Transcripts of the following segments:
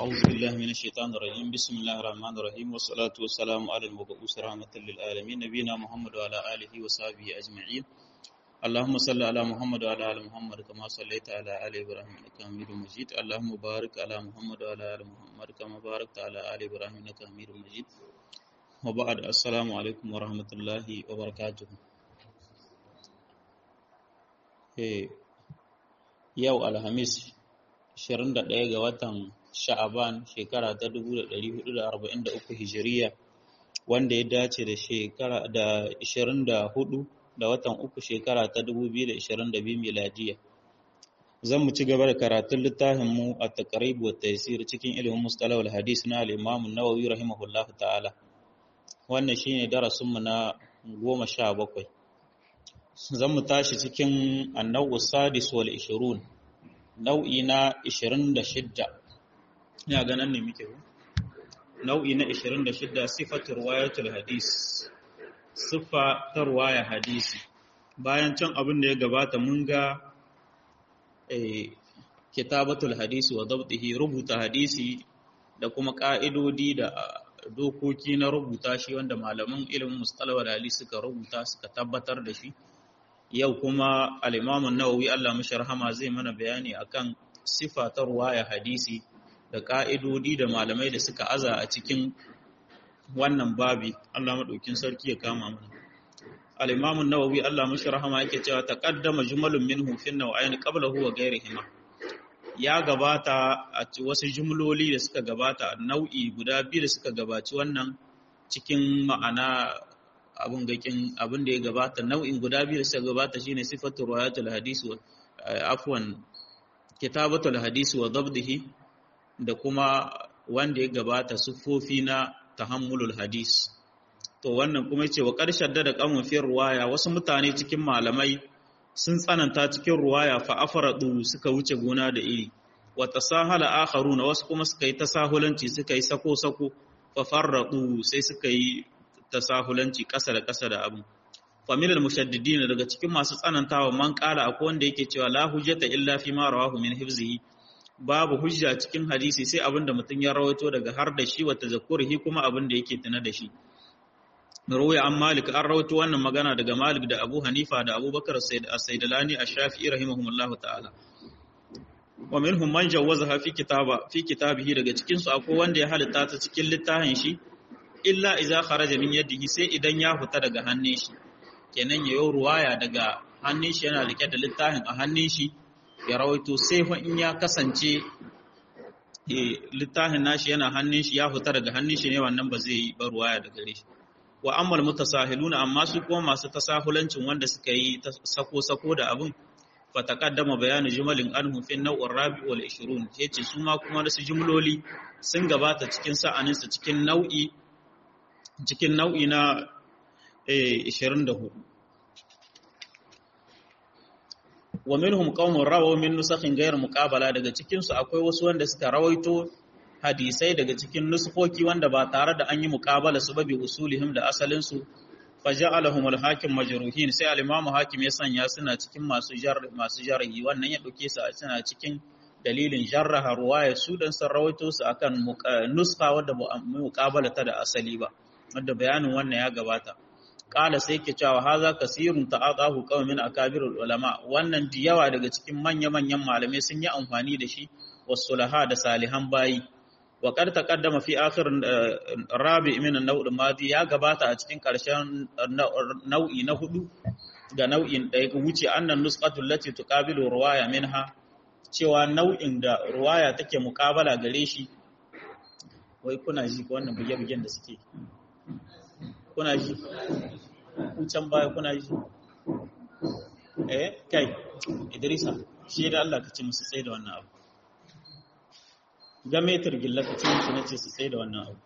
أعوذ بالله من الشيطان الرجيم بسم الله الرحمن الرحيم والصلاة والسلام على المبعوث رحمة للعالمين نبينا محمد وعلى آله وصحبه أجمعين اللهم صل على محمد وعلى آل محمد كما صليت على آل إبراهيم إنك حميد مجيد اللهم بارك على محمد وعلى آل محمد كما باركت على آل إبراهيم إنك حميد مجيد وبعد السلام عليكم ورحمة الله وبركاته yau alhamis 21 ga watan sha'aban shekara ta 1443 hijiriya wanda ya dace da shekara da 24 da watan uku shekara ta 2022 miladiya zan mu ci gaba da karatun littafin mu at-taqrib wa taysir cikin ilimin mustalah al-hadis na al-imam an-nawawi rahimahullah ta'ala wannan shine darasin mu na 17 zan mu tashi cikin an-nawu sadis wal 20 nau'i na 26 ina ganin ne muke nau'i na 26 sifatul riwayatul hadis sifa ta riwaya hadisi bayan can abin da ya gabata mun ga kitabatul hadisi wa dabtihi rubuta hadisi da kuma ka'idodi da dokoki na rubuta shi wanda malaman ilimin mustalah wal hadis suka rubuta suka tabbatar da shi yau kuma al-Imam an-Nawawi Allah mishi rahama zai mana bayani akan sifa ta riwaya hadisi da ka'idodi da malamai da suka aza a cikin wannan babi Allah madaukin sarki ya kama mana al-Imam an-Nawawi Allah mishi rahama yake cewa taqaddama jumalun minhu fi an-naw'ayn qablahu wa ghayrihima ya gabata a wasu jumloli da suka gabata nau'i guda biyu da suka gabaci wannan cikin ma'ana abin da ya gabata nau'in guda biyu da suka gabata shine sifatul riwayatul hadisi wa kitabatul hadisi wa dabdihi da kuma wanda ya gabata siffofi na tahammulul hadis to wannan kuma yace wa qarshad da qamun fi riwaya wasu mutane cikin malamai sun tsananta cikin riwaya fa afradu suka wuce gona da iri wa tasahala akharuna wasu kuma suka yi tasahulanci suka yi sako fa farradu sai suka yi tasahulanci ƙasa da ƙasa da abu familal mushaddidin daga cikin masu tsanantawa man ƙala akwai wanda yake cewa la hujjata illa fi ma rawahu min hifzihi babu hujja cikin hadisi sai abinda mutum ya rawaito daga har da shi wa tazakkurihi kuma abinda yake tuna da shi ruwaya an malik an rawaito wannan magana daga malik da abu hanifa da abubakar as-saidalani ash-shafi'i rahimahumullahu ta'ala wa minhum man jawwazaha fi kitabihi daga cikin su akwai wanda ya halitta ta cikin littafin shi illa iza kharaja min yadihi sai idan ya fita daga hannun shi kenan yayin ruwaya daga hannun shi yana rike da littafin a hannun shi ya rawaito sai fa in ya kasance littafin nashi yana hannun shi ya fita daga hannun shi ne wannan ba zai yi ba ruwaya daga gare shi wa ammal mutasahiluna amma su kuma masu tasahulancin wanda suka yi sako da abun fa taqaddama bayanu jumalin anhu fi an-naw' ar-rabi' wal 20 yace su ma kuma wasu jumloli sun gabata cikin sa'anin su cikin nau'i na 24 wa minhum qaumun rawaw min nusakhin ghayr muqabala daga cikin su akwai wasu wanda suka rawaito hadisai daga cikin nuskoki wanda ba tare da an yi muqabala su ba bi usulihim da asalin su faja'alahum al-hakim majruhin sai al-imam hakim ya sanya suna cikin masu jarhi wannan ya dauke su suna cikin dalilin jarraha ruwaya su dan sun rawaito su akan nuska wadda ba muqabala ta da asali ba wanda bayanin wannan ya gabata qala sai yake cewa haza kasirun ta'adahu qaumin akabirul ulama wannan diyawa daga cikin manya-manyan malamai sun yi amfani da shi wasulaha da salihan bayi wa qad taqaddama fi akhir rabi' min an-naw' al-madi ya gabata a cikin karshen nau'i na hudu ga nau'in da ya wuce annan nusqatu allati tuqabilu riwaya minha cewa nau'in da riwaya take muqabala gare shi wai kuna ji ko wannan buge-bugen da suke kuna ji can baya kuna ji kai Idrisa shi da Allah ka ce musu tsaye da wannan abu ga metar gilla ka ce musu nace su tsaye da wannan abu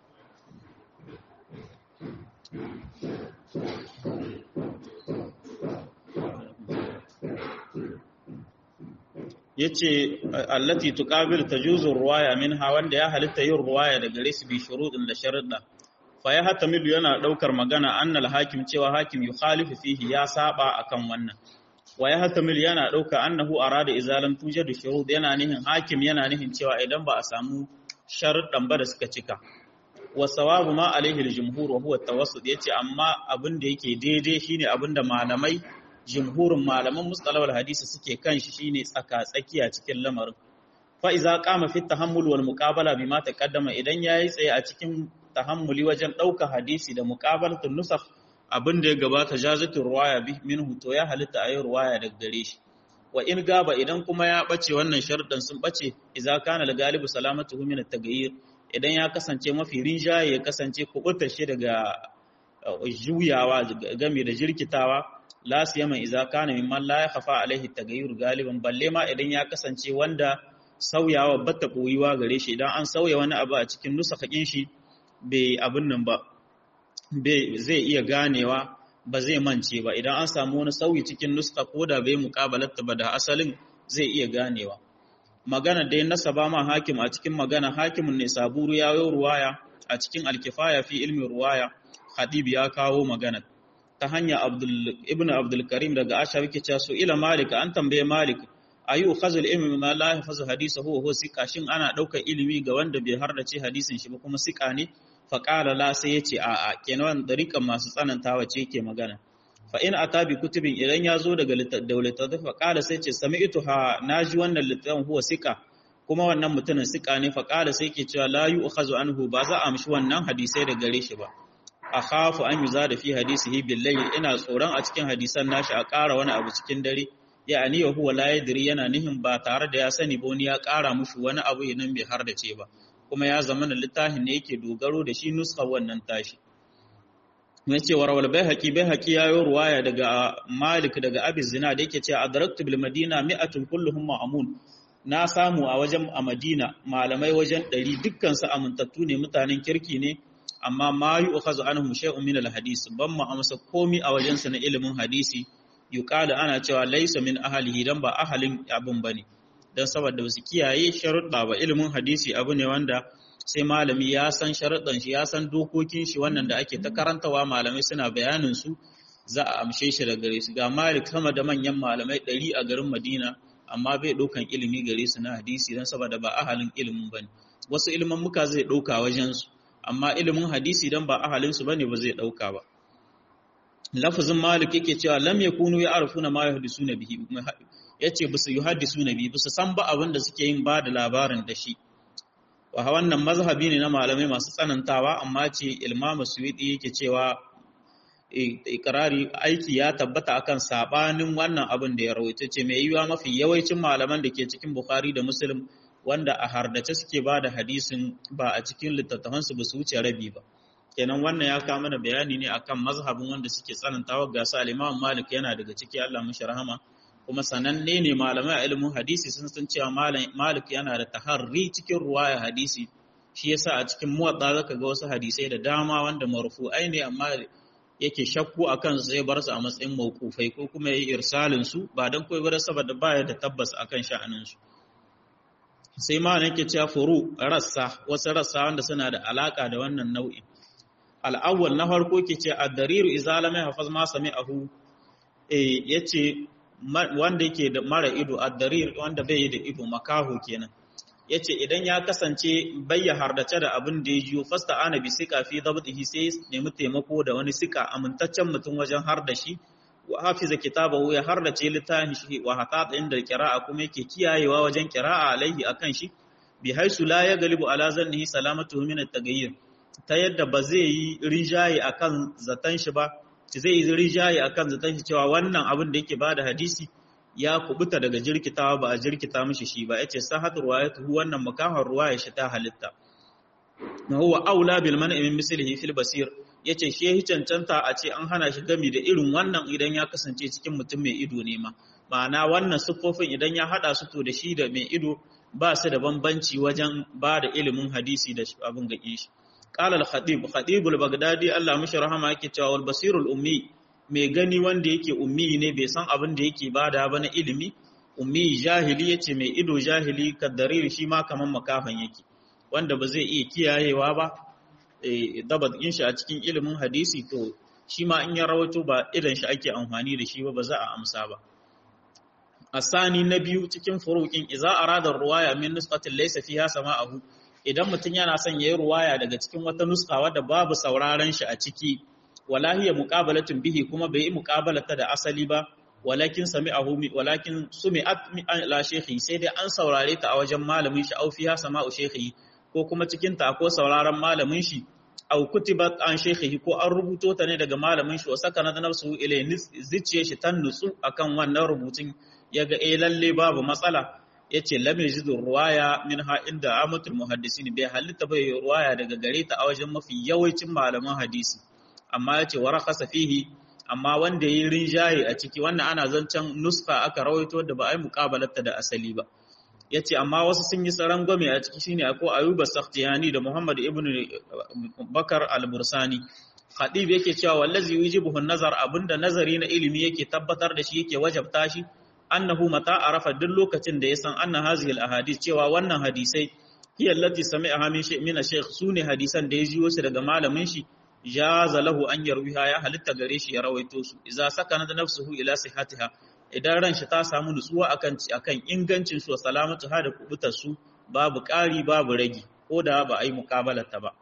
yace allati tuqabil tajuzu ruwaya minha wanda ya halitta yin ruwaya daga gare su bi shurudin da sharuɗa fa ya hatamilu yana daukar magana annal hakim cewa hakim yukhalifu fihi ya saba akan wannan wa ya hatamil yana dauka annahu arada izalam tujadu shurud yana nihin hakim yana nihin cewa idan ba a samu sharuɗan ba da suka cika. Wa sawabu ma alaihi al-jumhur wa huwa at-tawassut, yace amma abin da yake daidai shine abin da malamai jumhurin malaman mustalahul hadisi suke kan shi shine tsaka-tsakiya cikin lamarin. Fa iza qama fi tahammul wal muqabala bima taqaddama, idan yayi tsaye a cikin tahammuli wajen ɗauka hadisi da muqabalatun nusakh, abin da ya gabata jazatul ruwaya bi minhu, to ya halitta ayi ruwaya daga gare shi. Wa in gaba, idan kuma ya bace wannan sharuɗan sun bace, iza kana al-galibu salamatuhu min at-taghayyur, idan ya kasance mafi rinjaye ya kasance kubutar shi daga juyawa game da jirkitawa, la siyama iza kana mimman la yakhafa alaihi at-taghayyur galiban, balle ma idan ya kasance wanda sauyawa bata koyuwa gare shi, idan an sauya wani abu a cikin nusakhin shi bai abin nan ba, zai iya ganewa, ba zai mance ba. Idan an samu wani sauyi cikin nuska ko da bai muƙabalata ba da asalin, zai iya ganewa. Magana dai nasaba ma hakim a cikin magana, hakimin ne saburu ya yi ruwaya a cikin alkifaya fi ilmin ruwaya, Hadib ya kawo magana ta hanya ibn Abdul Karim daga Asha yake cewa su ila Malik, an tambaye Malik, ayu khazul ilmi ma la yahfazu hadithahu wa huwa siqa, shin ana daukar ilimi ga wanda bai hardace hadisin shi ba kuma siqa ne? Fa qala la, sai yace a'a, kenan dariƙan masu tsanantawa ce yake magana. Fa in atabi kutubin, idan ya zo daga littattafai, fa qala sai ce sami'tu ha, naji wannan littafin huwa siqa, kuma wannan mutumin siqa ne. Fa qala sai yake cewa la yu'khazu anhu, ba za a amshi wannan hadisai da gare shi ba. Akhafu an yuzada fi hadisihi bil layl, ina tsoron a cikin hadisan nashi a ƙara wani abu cikin dare. Ya'ani wa huwa la yadri, yana nihin ba tare da ya sani ba wani ya ƙara mushi wani abu nan bai hardace ba, kuma ya zama da littafin ne yake dogaro da shi nuska wannan tashi. Mai cewa rawal Baihaqi ya yi ruwaya daga Malik daga Abi Zinad da yake cewa adraktu bil Madina mi'atun kulluhum ma'amun, na samu a Madina malamai wajen 100, dukkan su amintattu ne, mutanen kirki ne, amma ma yu'khazu anhum shay'un min al-hadis, ban ma amsa komi a wajen sa na ilimin hadisi. Yuqalu, ana cewa laysa min ahlihi, dan ba ahalin abun bane, dan saboda wasu kiyaye sharuɗa ba. Ilimin hadisi abu ne wanda sai malami ya san sharuɗan shi, ya san dokokin shi, wannan da ake ta karantawa malamai suna bayanin su, za a amshe shi daga gare su. Ga Malik sama da manyan malamai 100 a garin Madina, amma bai ɗaukan ilimi gare su na hadisi dan saboda ba ahalin ilimin bane. Wasu ilimin muka zai ɗauka wajen su, amma ilimin hadisi dan ba ahalin su bane ba zai ɗauka ba. Lafazin Malik yake cewa lam yakunu ya'rifuna ma yuhaddisuna bihi, yace bisu yuhaddisuna bihi, bisu san ba abin da suke yin ba da labarin da shi. Wa wannan mazhabi ne na malamai masu tsanantawa, amma ce Imam Suyuti yake cewa ikrari aiki ya tabbata akan sabanin wannan abin da ya rawaito, ce mai yiwa mafi yawancin malaman da ke cikin Bukhari da Muslim wanda a hardace suke ba da hadisin ba a cikin littattafansu ba su wuce rabi ba. Kenan wannan ya kawo mana bayani ne akan mazhabin wanda suke tsanantawa. Ga sa Imam Malik yana daga ciki, Allah mishi rahama, kuma sananne ne malamai a ilimin hadisi sun san cewa Malik yana da taharri cikin ruwaya hadisi. Shi yasa a cikin Muwatta zaka ga wasu hadisai da dama wanda marfu'ai ne, amma yake shakku akan sai bar su a matsayin mauqufai ko kuma yayi irsalin su, ba dan koyi ba saboda baya da tabbas akan sha'anin su. Sai ma nake cewa furu, wasu rassa wanda suna da alaka da wannan nau'in. Al'awwal na farko ke ce ad-dariru idza lam yahfaz ma sami'ahu, yace wanda yake da mara ido, ad-darir wanda bai yi da ido, makaho kenan. Yace idan ya kasance bayya hardace da abin da ya jiyo, fasta ana bi sika fi dabtihi, sai nemi taimako da wani sika amintaccen mutum wajen hardashi, wa hafiza kitabahu, ya hardace littafin shi, wa hatata inda qira'a, kuma yake kiyayewa wajen qira'a alaihi akan shi, bi haisu la yaglibu ala zannihi salamatuhu min at-taghayyur, ta yadda ba zai yi rijaye akan zaton shi ba, zai yi rijaye akan zaton shi cewa wannan abin da yake bada hadisi ya kubuta daga jirkitawa, ba a jirkita mishi shi ba. Yace sahatu ruwayatuhu, wannan makahar ruwaya shi ta halitta. Na huwa aula bil man'i min mislihi fil basir, yace shi cancanta a ce an hana shi gami da irin wannan idan ya kasance cikin mutum mai ido ne ma. Ma'ana wannan siffofin idan ya hada su to da shi da mai ido ba su da bambanci wajen ba da ilimin hadisi da abin gaƙe shi. Qala al-Khatib al-Baghdadi, Allah mishi rahama, yake cewa wal basirul ummi, mai gani wanda yake ummi ne, bai san abin da yake bada ba na ilimi. Ummi jahili, yace mai ido jahili, kaddarir shi ma kaman makafan yake, wanda ba zai iya kiyayewa ba dabat din shi a cikin ilimin hadisi, to shi ma in ya rawaito ba idan shi ake amfani da shi ba za a amsa ba. Asani na biyu cikin furuqin, idza arada ruwaya min nusqatin laysa fiha sama'ahu, idan mutum yana son yayi ruwaya daga cikin wata nuska wadda babu sauraron shi a ciki wala hiya muqabalatun bihi kuma bai yi muqabalata da asali ba walakin sumi'at la shaykhi sai dai an saurare ta a wajen malamin shi au fiha sama'u shaykhi ko kuma cikin ta ko sauraron malamin shi au kutibat an shaykhi ko an rubuto ta ne daga malamin shi wa sakana nafsu ilay zuciye shi tan nutsu akan wannan rubutun yaga lalle babu matsala yace lam yajidu ruwaya minha inda amatul muhaddisin bai halitta bai ruwaya daga gare ta a wajen mafi yawancin malaman hadisi amma yace warakasa fihi amma wanda yayi rinjaye a ciki wannan ana zancen nuska aka rawaito da ba ai muqabalata da asali ba yace amma wasu sun yi saran gome a ciki shine akwai Ayub as-Sakhtiyani da Muhammad ibn Bakar al-Bursani Khatib yake cewa wallazi yujibuhu an-nazar abinda nazari na ilimi yake tabbatar da shi yake wajabta shi annahu mata arafa duk lokacin da ya san anna hazihi al-ahadith cewa wannan hadisai hiya allati sami'aha min shaykh sune hadisan da ya jiyo su daga malamin shi jaza lahu an yarwiha ya halitta gare shi ya rawaito su idza sakana nafsuhu ila sihhatiha idan ran shi ta samu nutsuwa akan ingancin su salamatu ha da kubutar su babu ƙari babu ragi ko da ba ai muqabalata ba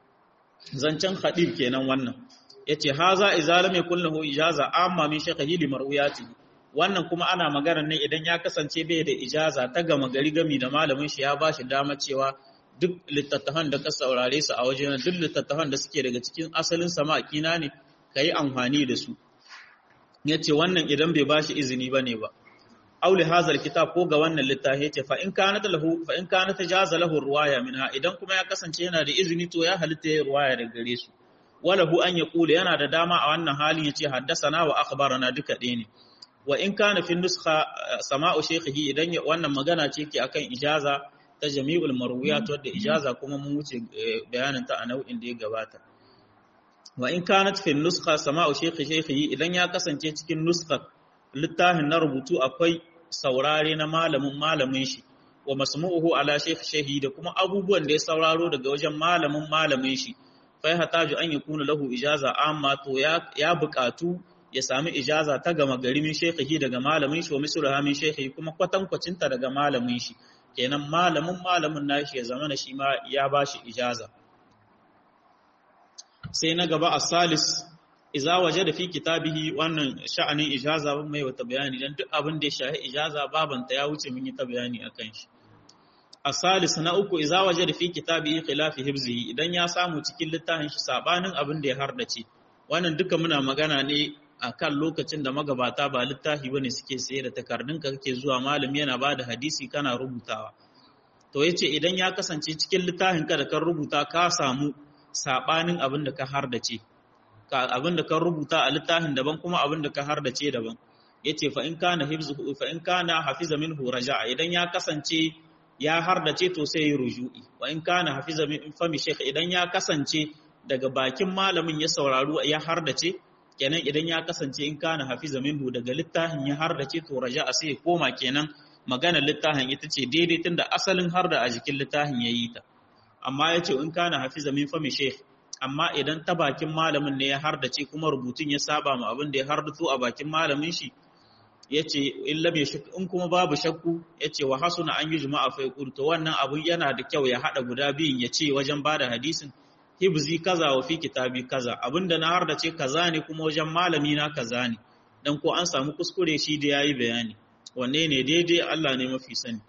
zancen Khatib kenan wannan yace haza idza lam yakul lahu ijaza amma min shaykhihi li marwiyatihi wannan kuma ana magana ne idan ya kasance bai da ijaza ta gama gari gami da malamin shi ya bashi dama cewa duk littattafan da ka saurare su a wajen duk littattafan da suke daga cikin asalin samakina ne kai amfani da su yace wannan idan bai bashi izini bane ba auli hazal kitab ko ga wannan littafi yace fa in kana jaza lahu ruwaya minha idan kuma ya kasance yana da izini to ya halitta ya ruwaya daga gare su walahu an yaqula yana da dama a wannan halin yace haddasana wa akhbarana duka ɗaya ne wa in kana fi nuskha sama'u shaykhihi idan wannan magana ce ke akan ijaza ta jami'ul marwiyat wadda ijaza kuma mun wuce bayanin ta a nau'in da ya gabata wa in kanat fi nuskha sama'u shaykhihi idan ya kasance cikin nuskha littafin na rubutu akwai saurare na malamin shi wa masmu'uhu ala shaykhihi da kuma abubuwan da ya sauraro daga wajen malamin shi fa hataju an yakuna lahu ijaza amma to ya buƙatu ya sami ijaza ta gama gari min shaykhihi daga malamin shi wa misluha min shaykhihi kuma kwatankwacinta daga malamin shi kenan malamin nashi ya zama shi ma ya bashi ijaza sai na gaba as-salis idza wajada fi kitabihi wannan sha'anin ijaza mai wata bayani dan duk abin da ya shahi ijaza babanta ya wuce mun yi ta bayani akan shi as-salis na uku idza wajada fi kitabihi khilafi hibzihi idan ya samu cikin littafin shi sabanin abin da ya hardace wannan duka muna magana ne akan lokacin da magabata ba littafi bane suke saye da takardunka kake zuwa malami yana bada hadisi kana rubutawa to yace idan ya kasance cikin littafin ka da kan rubuta ka samu sabanin abin da ka hardace abin da ka rubuta a littafin daban kuma abin da ka hardace daban yace fa in kana hafiza minhu raja'a idan ya kasance ya hardace to sai ya ruju'i wa in kana hafiza min fami shaykh idan ya kasance daga bakin malamin ya sauraro ya hardace kenan idan ya kasance in kana hafiza minhu daga littafin ya hardace to raja'a sai koma kenan maganar littafin ita ce daidai tunda asalin harda a jikin littafin yayi ta amma yace in kana hafiza min fami shaykh amma idan ta bakin malamin ne ya hardace kuma rubutun ya saba ma abin da ya hardato a bakin malamin shi yace illa bai shakku in kuma babu shakku yace wa hasuna an yujma'a fa yaqul to wannan abun yana da kyau ya hada guda biyun yace wajen bada hadisin hibzi kaza wa fi kitabi kaza abinda na hardace kaza ne kuma wajen malami na kaza ne dan ko an samu kuskure shi da yayi bayani wanne ne daidai Allah ne mafi sani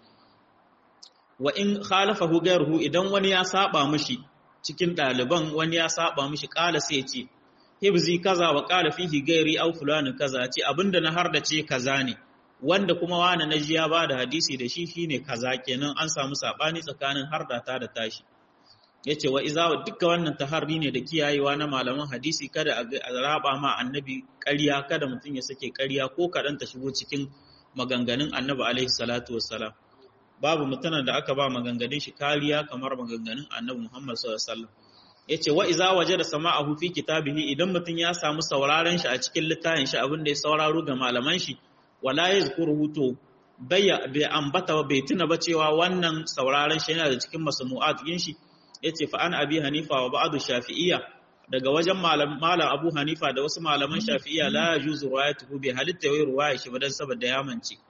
wa in khalafahu ghayruhu idan wani ya saba mishi cikin ɗaliban wani ya saba mishi ƙala sai ce hibzi kaza wa ƙala fihi gairi au fulani kaza ce abinda na hardace kaza ne wanda kuma wani na ji ya ba da hadisi da shi shine kaza kenan an samu sabani tsakanin hardata da tashi yace wa iza duka wannan taharri ne da kiyayewa na malaman hadisi kada a raba ma annabi ƙarya kada mutum ya sake ƙarya ko kaɗan ta shigo cikin maganganun annabi alaihi salatu wassalam babu mutanen da aka ba maganganun shi kariya kamar maganganun annabi Muhammad sallallahu alaihi wasallam yace wa iza wajada sama'ahu fi kitabihi idan mutun ya samu sauraron shi a cikin littafin shi abin da ya sauraro ga malaman shi wala yazkuruhu to bai ambata bai tuna ba cewa wannan sauraron shi yana da cikin masmu'at din shi yace fa an abi hanifa wa ba'd shafi'iyya daga wajen malam abu hanifa da wasu malaman shafi'iyya la yajuzu riwayatuhu bi halitta wa riwaya shi badan saboda ya mance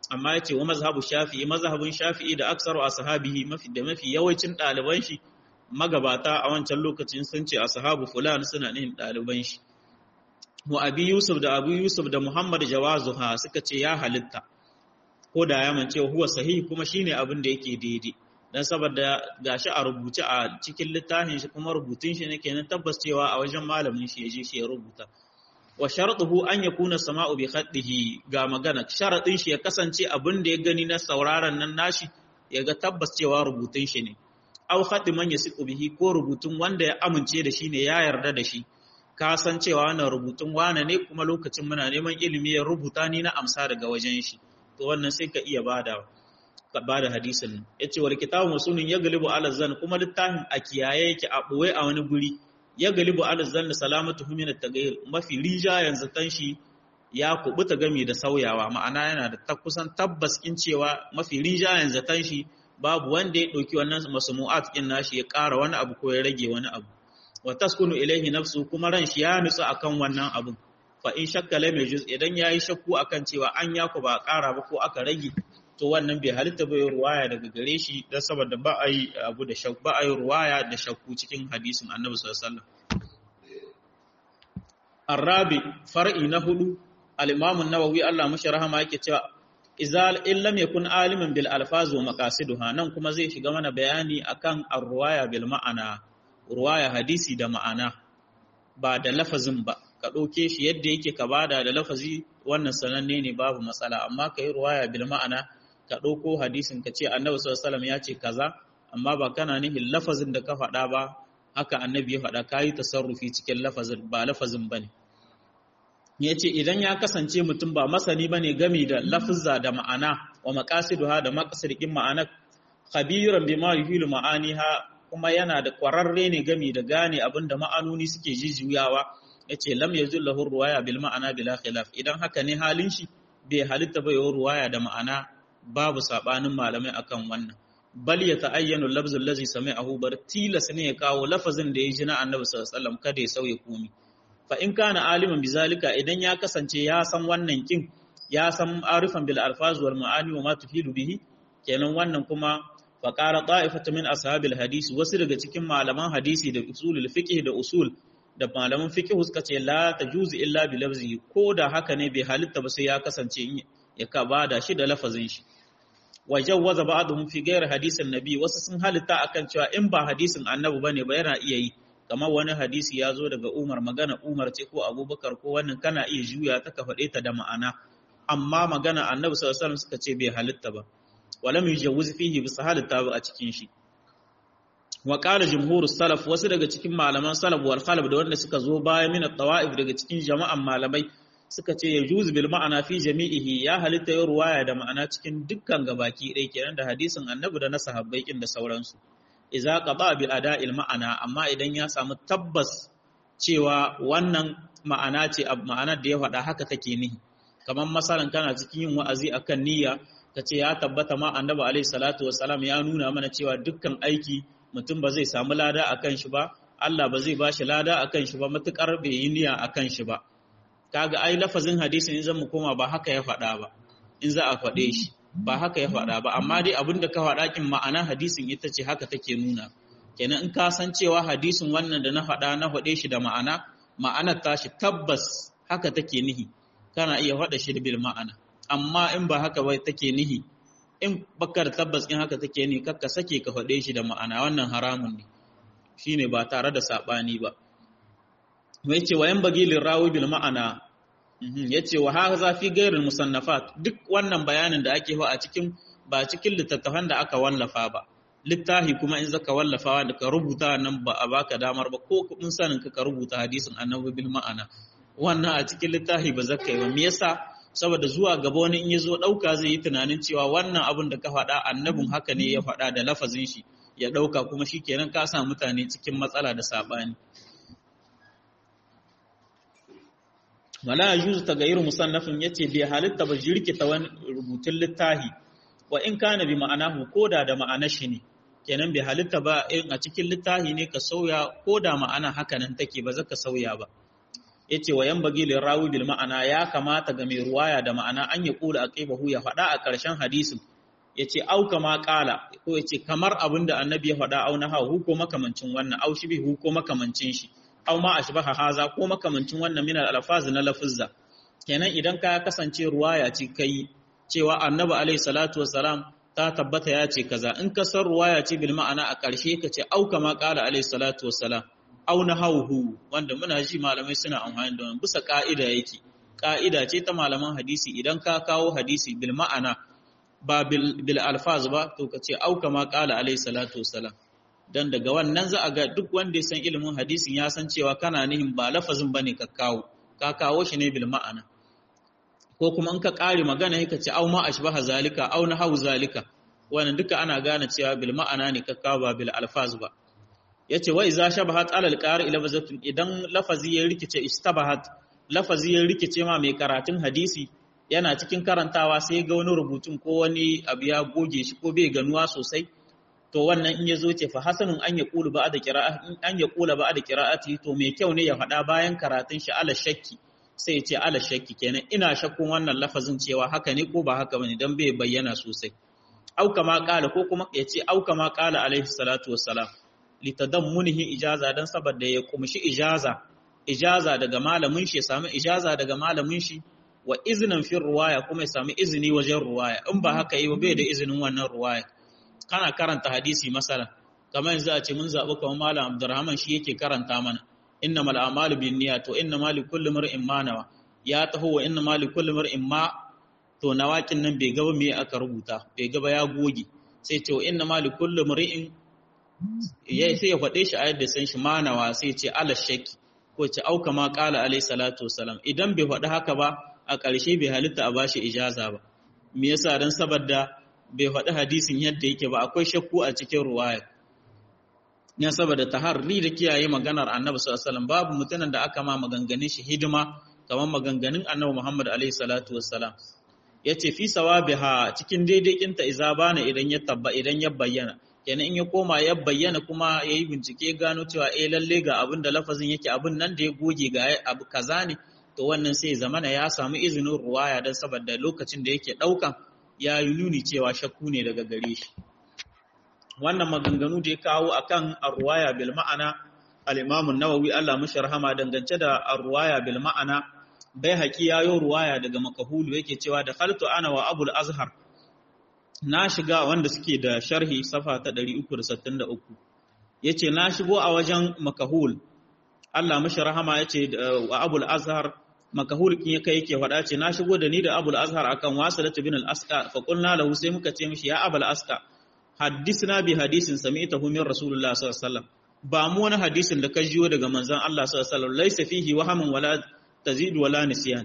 amma yace wa mazhabu shafi'i mazhabun shafi'i da aksaru ashabihi mafi yawancin ɗaliban shi magabata a wancan lokacin sun ce ashabu fulan suna nihin ɗaliban shi. Wa abi yusuf da muhammad jawazuha suka ce ya halitta ko da ya mance huwa sahihi kuma shine abin da yake daidai dan saboda gashi a rubuce a cikin littafin shi kuma rubutun shi ne kenan tabbas cewa a wajen malamin shi yaje shi ya rubuta. Wa shartuhu an yakuna sama'u bi khaddihi, ga magana sharadin shi ya kasance abin da ya gani na sauraron nan nashi ya ga tabbas cewa rubutun shi ne, aw khaddi man yasiqu bihi, ko rubutun wanda ya amince da shi ne ya yarda da shi, ka san cewa wannan rubutun wane ne kuma lokacin muna neman ilimi ya rubuta ni na amsa daga wajen shi, to wannan sai ka iya bada hadisin. Yace wal kitabu musunin ya galibu ala zan, kuma littafin a kiyaye yake a boye a wani guri, ya galibu ala zan salamatu min at-tagayyur, mafi rijayan zatan shi ya kubuta gami da sauyawa, ma'ana yana da kusan tabbas kin cewa mafi rijayan zatan shi babu wanda ya dauki wannan masmu'at din nashi ya ƙara wani abu ko ya rage wani abu. Wa taskunu ilaihi nafsu, kuma ran shi ya nutsu akan wannan abun. Fa in shakka lam yajuz, idan yayi shakku akan cewa an yaku ba ƙara ba ko aka rage, to wannan bai halitta bai ruwaya daga gare shi, dan saboda ba a yi abu da shakku, ba a yi ruwaya da shakku cikin hadisin Annabi sallallahu alaihi wasallam. Arabi far'i na hudu, al-Imam an-Nawawi Allah mashi rahama yake cewa izal illam yakun aliman bil alfaz wa maqasiduha, nan kuma zai shiga mana bayani akan ar-ruwaya bil ma'ana, ruwaya hadisi da ma'ana ba da lafazin ba, ka ɗauke shi yadda yake ka bada da lafazi wannan sananne ne babu matsala, amma ka yi ruwaya bil ma'ana ka ɗauko hadisin ka ce Annabi sallallahu alaihi wasallam ya ce kaza, amma ba kana nihin lafazin da ka faɗa ba haka Annabi ya faɗa, ka yi tasarrufi cikin lafazin ba lafazin bane. Ya ce idan ya kasance mutum ba masani bane gami da lafazza da ma'ana wa maqasiduha da maqasidikin ma'ana, khabiran bima yuhilu ma'aniha, kuma yana da ƙwararre ne gami da gane abinda ma'anoni suke jijjuyawa, yace lam yazul lahu ruwaya bil ma'ana bila khilaf, idan haka ne halin shi bai halitta bai ruwaya da ma'ana babu sabanin malamai akan wannan. Bal ya ta'ayyanu lafzul ladzi sami'ahu, bar tilas ne ya kawo lafazin da ya ji na Annabi sallallahu alaihi wasallam, kada ya sauye komi. Fa in kana aliman bizalika, idan ya kasance ya san wannan kin, ya san arifan bil alfaz wal ma'ani wa ma tufidu bihi, kenan wannan kuma fa qala ta'ifatu min ashabil hadisi, wasu daga cikin malaman hadisi da usulul fiqh da usul da malaman fiqh suka ce la tajuzu illa bi lafzihi, ko da haka ne bai halitta ba sai ya kasance ya ka bada shi da lafazin shi. Wa jawwaza ba'dhum fi ghairi hadisin nabi, wasu sun halitta akan cewa in ba hadisin annabi bane ba yana iya yi, kamar wani hadisi ya zo daga Umar, magana Umar ce ko Abubakar ko wannan, kana iya juya ta ka faɗe ta da ma'ana, amma magana Annabi sallallahu alaihi wasallam suka ce bai halitta ba, walam yujawwiz fihi bi halitta ba a cikin shi. Wa qala jumhurus salaf, wasu daga cikin malaman salaf wal khalaf da wanda suka zo baya min at-tawa'if daga cikin jama'an malamai suka ce yajuz bil ma'ana fi jami'ihi, ya halitta ya ruwaya da ma'ana cikin dukkan gabaki ɗaya, kenan da hadisin Annabi da na sahabbai kin da sauransu. Iza qada bi ada'il ma'ana, amma idan ya samu tabbas cewa wannan ma'ana ce ma'anar da ya faɗa haka take nihi, kamar masalan kana cikin yin wa'azi akan niyya kace ya tabbata ma Annabi alaihi salatu wassalam ya nuna mana cewa dukkan aiki mutum ba zai samu lada akan shi ba, Allah ba zai bashi lada akan shi ba matukar bai yi niyya akan shi ba. Kaga ai lafazin hadisin in zan mu koma ba haka ya faɗa ba, in za a faɗe shi ba haka ya faɗa ba, amma dai abinda ka faɗa kin ma'ana hadisin ita ce haka take nuna. Kenan in ka san cewa hadisin wannan da na faɗa na faɗe shi da ma'ana, ma'anar tashi tabbas haka take nihi, kana iya faɗa shi bil ma'ana. Amma in ba haka ba take nihi, in baka da tabbas in haka take nihi, kakka sake ka faɗe shi da ma'ana, wannan haramun ne, shine ba tare da sabani ba. Mai ce wa yan bagilin rawi bil ma'ana, yace wa hadha fi ghairil musannafat, duk wannan bayanin da ake a cikin ba cikin littattafan da aka wallafa ba. Littafi kuma in zaka wallafa da ka rubuta nan ba a baka damar ba, ko kun sanin ka rubuta hadisin Annabi bil ma'ana, wannan a cikin littafi ba zaka yi ba. Me yasa? Saboda zuwa gaba wani in yazo dauka zai yi tunanin cewa wannan abin da ka faɗa annabin haka ne ya faɗa da lafazin shi, ya dauka kuma shikenan ka sa mutane cikin matsala da sabani. Wala yajuzu tagayyur musannafin, yace bai halitta ba jirkita wani rubutun littafi, wa in kana bi ma'anahu, koda da ma'anar shi ne, kenan bai halitta ba in a cikin littafi ne ka sauya, koda ma'ana haka nan take ba zaka sauya ba. yace wa yanbaghi lirawi bil ma'ana, ya kamata ga mai ruwaya da ma'ana an ya kula aqibahu ya faɗa a ƙarshen hadisin yace au kama qala, ko yace kamar abinda annabi ya faɗa au nahawu ko makamancin wannan, au shibihu ko makamancin shi, au ma ashbaha haza ko makamancin wannan min al-alfaz na lafuzza. Kenan idan ka kasance ruwaya ce kai cewa annabi alaihi salatu wassalam ta tabbata ya ce kaza, in ka san ruwaya ce bil ma'ana a ƙarshe ka ce au kama qala alaihi salatu wassalam au nahawhu, wanda muna ji malamai suna amfani da wannan bisa ka'ida yake, ka'ida ce ta malaman hadisi, idan ka kawo hadisi bil ma'ana ba bil alfaz ba to ka ce au kama qala alaihi salatu wassalam, dan daga wannan za a ga duk wanda ya san ilimin hadisin ya san cewa kana nihin ba lafazin bane ka kawo shi ne bil ma'ana. Ko kuma in ka ƙare magana ka ce au ma ashbaha zalika au nahawu zalika, wannan duka ana gane cewa bil ma'ana ne ka kawo ba bil alfaz ba. Yace wa iza shabahat alal qari lafazatun, idan lafazi ya rikice istabahat, lafazi ya rikice ma mai karatun hadisi yana cikin karantawa sai ga wani rubutun ko wani abu ya goge shi ko bai ganuwa sosai, to wannan in yazo ce fa hasanun an yaqulu ba'da qira'ati, an yaqula ba'da qira'ati, to mai kyau ne ya faɗa bayan karatun shi ala shakki, sai ya ce ala shakki, kenan ina shakkun wannan lafazin cewa haka ne ko ba haka bane dan bai bayyana sosai. Au kama qala, ko kuma ya ce au kama qala alaihi salatu wassalam, litadammunihi ijaza, dan saboda ya kumshi ijaza daga malamin shi, ya samu ijaza daga malamin shi, wa iznan fi ruwaya, kuma ya samu izini wajen ruwaya. In ba haka yi bai da izinin wannan ruwaya, kana karanta hadisi masalan kamar yanzu a ce mun zaɓi kamar malam Abdurrahman shi yake karanta mana innamal a'malu binniyat to innamal likulli mar'in ma nawa, ya taho wa innamal likulli mar'in ma, to nawakin nan bai gaba me aka rubuta, bai gaba ya goge, sai ce wa innamal likulli mar'in, sai ya faɗe shi a yadda san shi ma nawa, sai ce ala shakki, ko ce au kama qala alayhi salatu wassalam. Idan bai faɗi haka ba a ƙarshe bai halitta a bashi ijaza ba. Me yasa? Dan saboda bai faɗi hadisin yadda yake ba, akwai shakku a cikin ruwaya. Ya saboda taharri da kiyaye maganar Annabi sallallahu alaihi wasallam, babu mutumin da aka ma maganganun shi hidima kamar maganganun Annabi Muhammad alaihi salatu wassalam. Yace fi sawabiha, cikin daidaikinta iza bana, idan ya bayyana, kenan in ya koma ya bayyana kuma yayi bincike gano cewa lalle ga abin da lafazin yake, abin nan da ya goge ga abu kaza ne, to wannan sai zamana ya samu izinin ruwaya dan saboda lokacin da yake daukan ya yi nuni cewa shakku ne daga gare shi. Wannan maganganu da ya kawo akan ar-ruwaya bil ma'ana, al-Imam an-Nawawi Allah mishi rahama, dangance da ar-ruwaya bil ma'ana, Baihaqi yayo ruwaya daga Makahulu yake cewa da khaltu ana wa Abul Azhar, na shiga, wanda suke da sharhi safa ta 363, yace na shigo a wajen Makahul Allah mishi rahama, yace wa Abul Azhar, Makahul kin yake faɗa ce na shigo da ni da Abul Azhar akan Wasilat bin al-Asqa, fa qulna lahu, sai muka ce mishi ya Abul Asqa, haddisna bi hadisin sami'tahu min Rasulullah sallallahu alaihi wasallam, ba mu wani hadisin da ka jiyo daga manzon Allah sallallahu alaihi wasallam, laysa fihi wahamun wala tazid wala nisyan.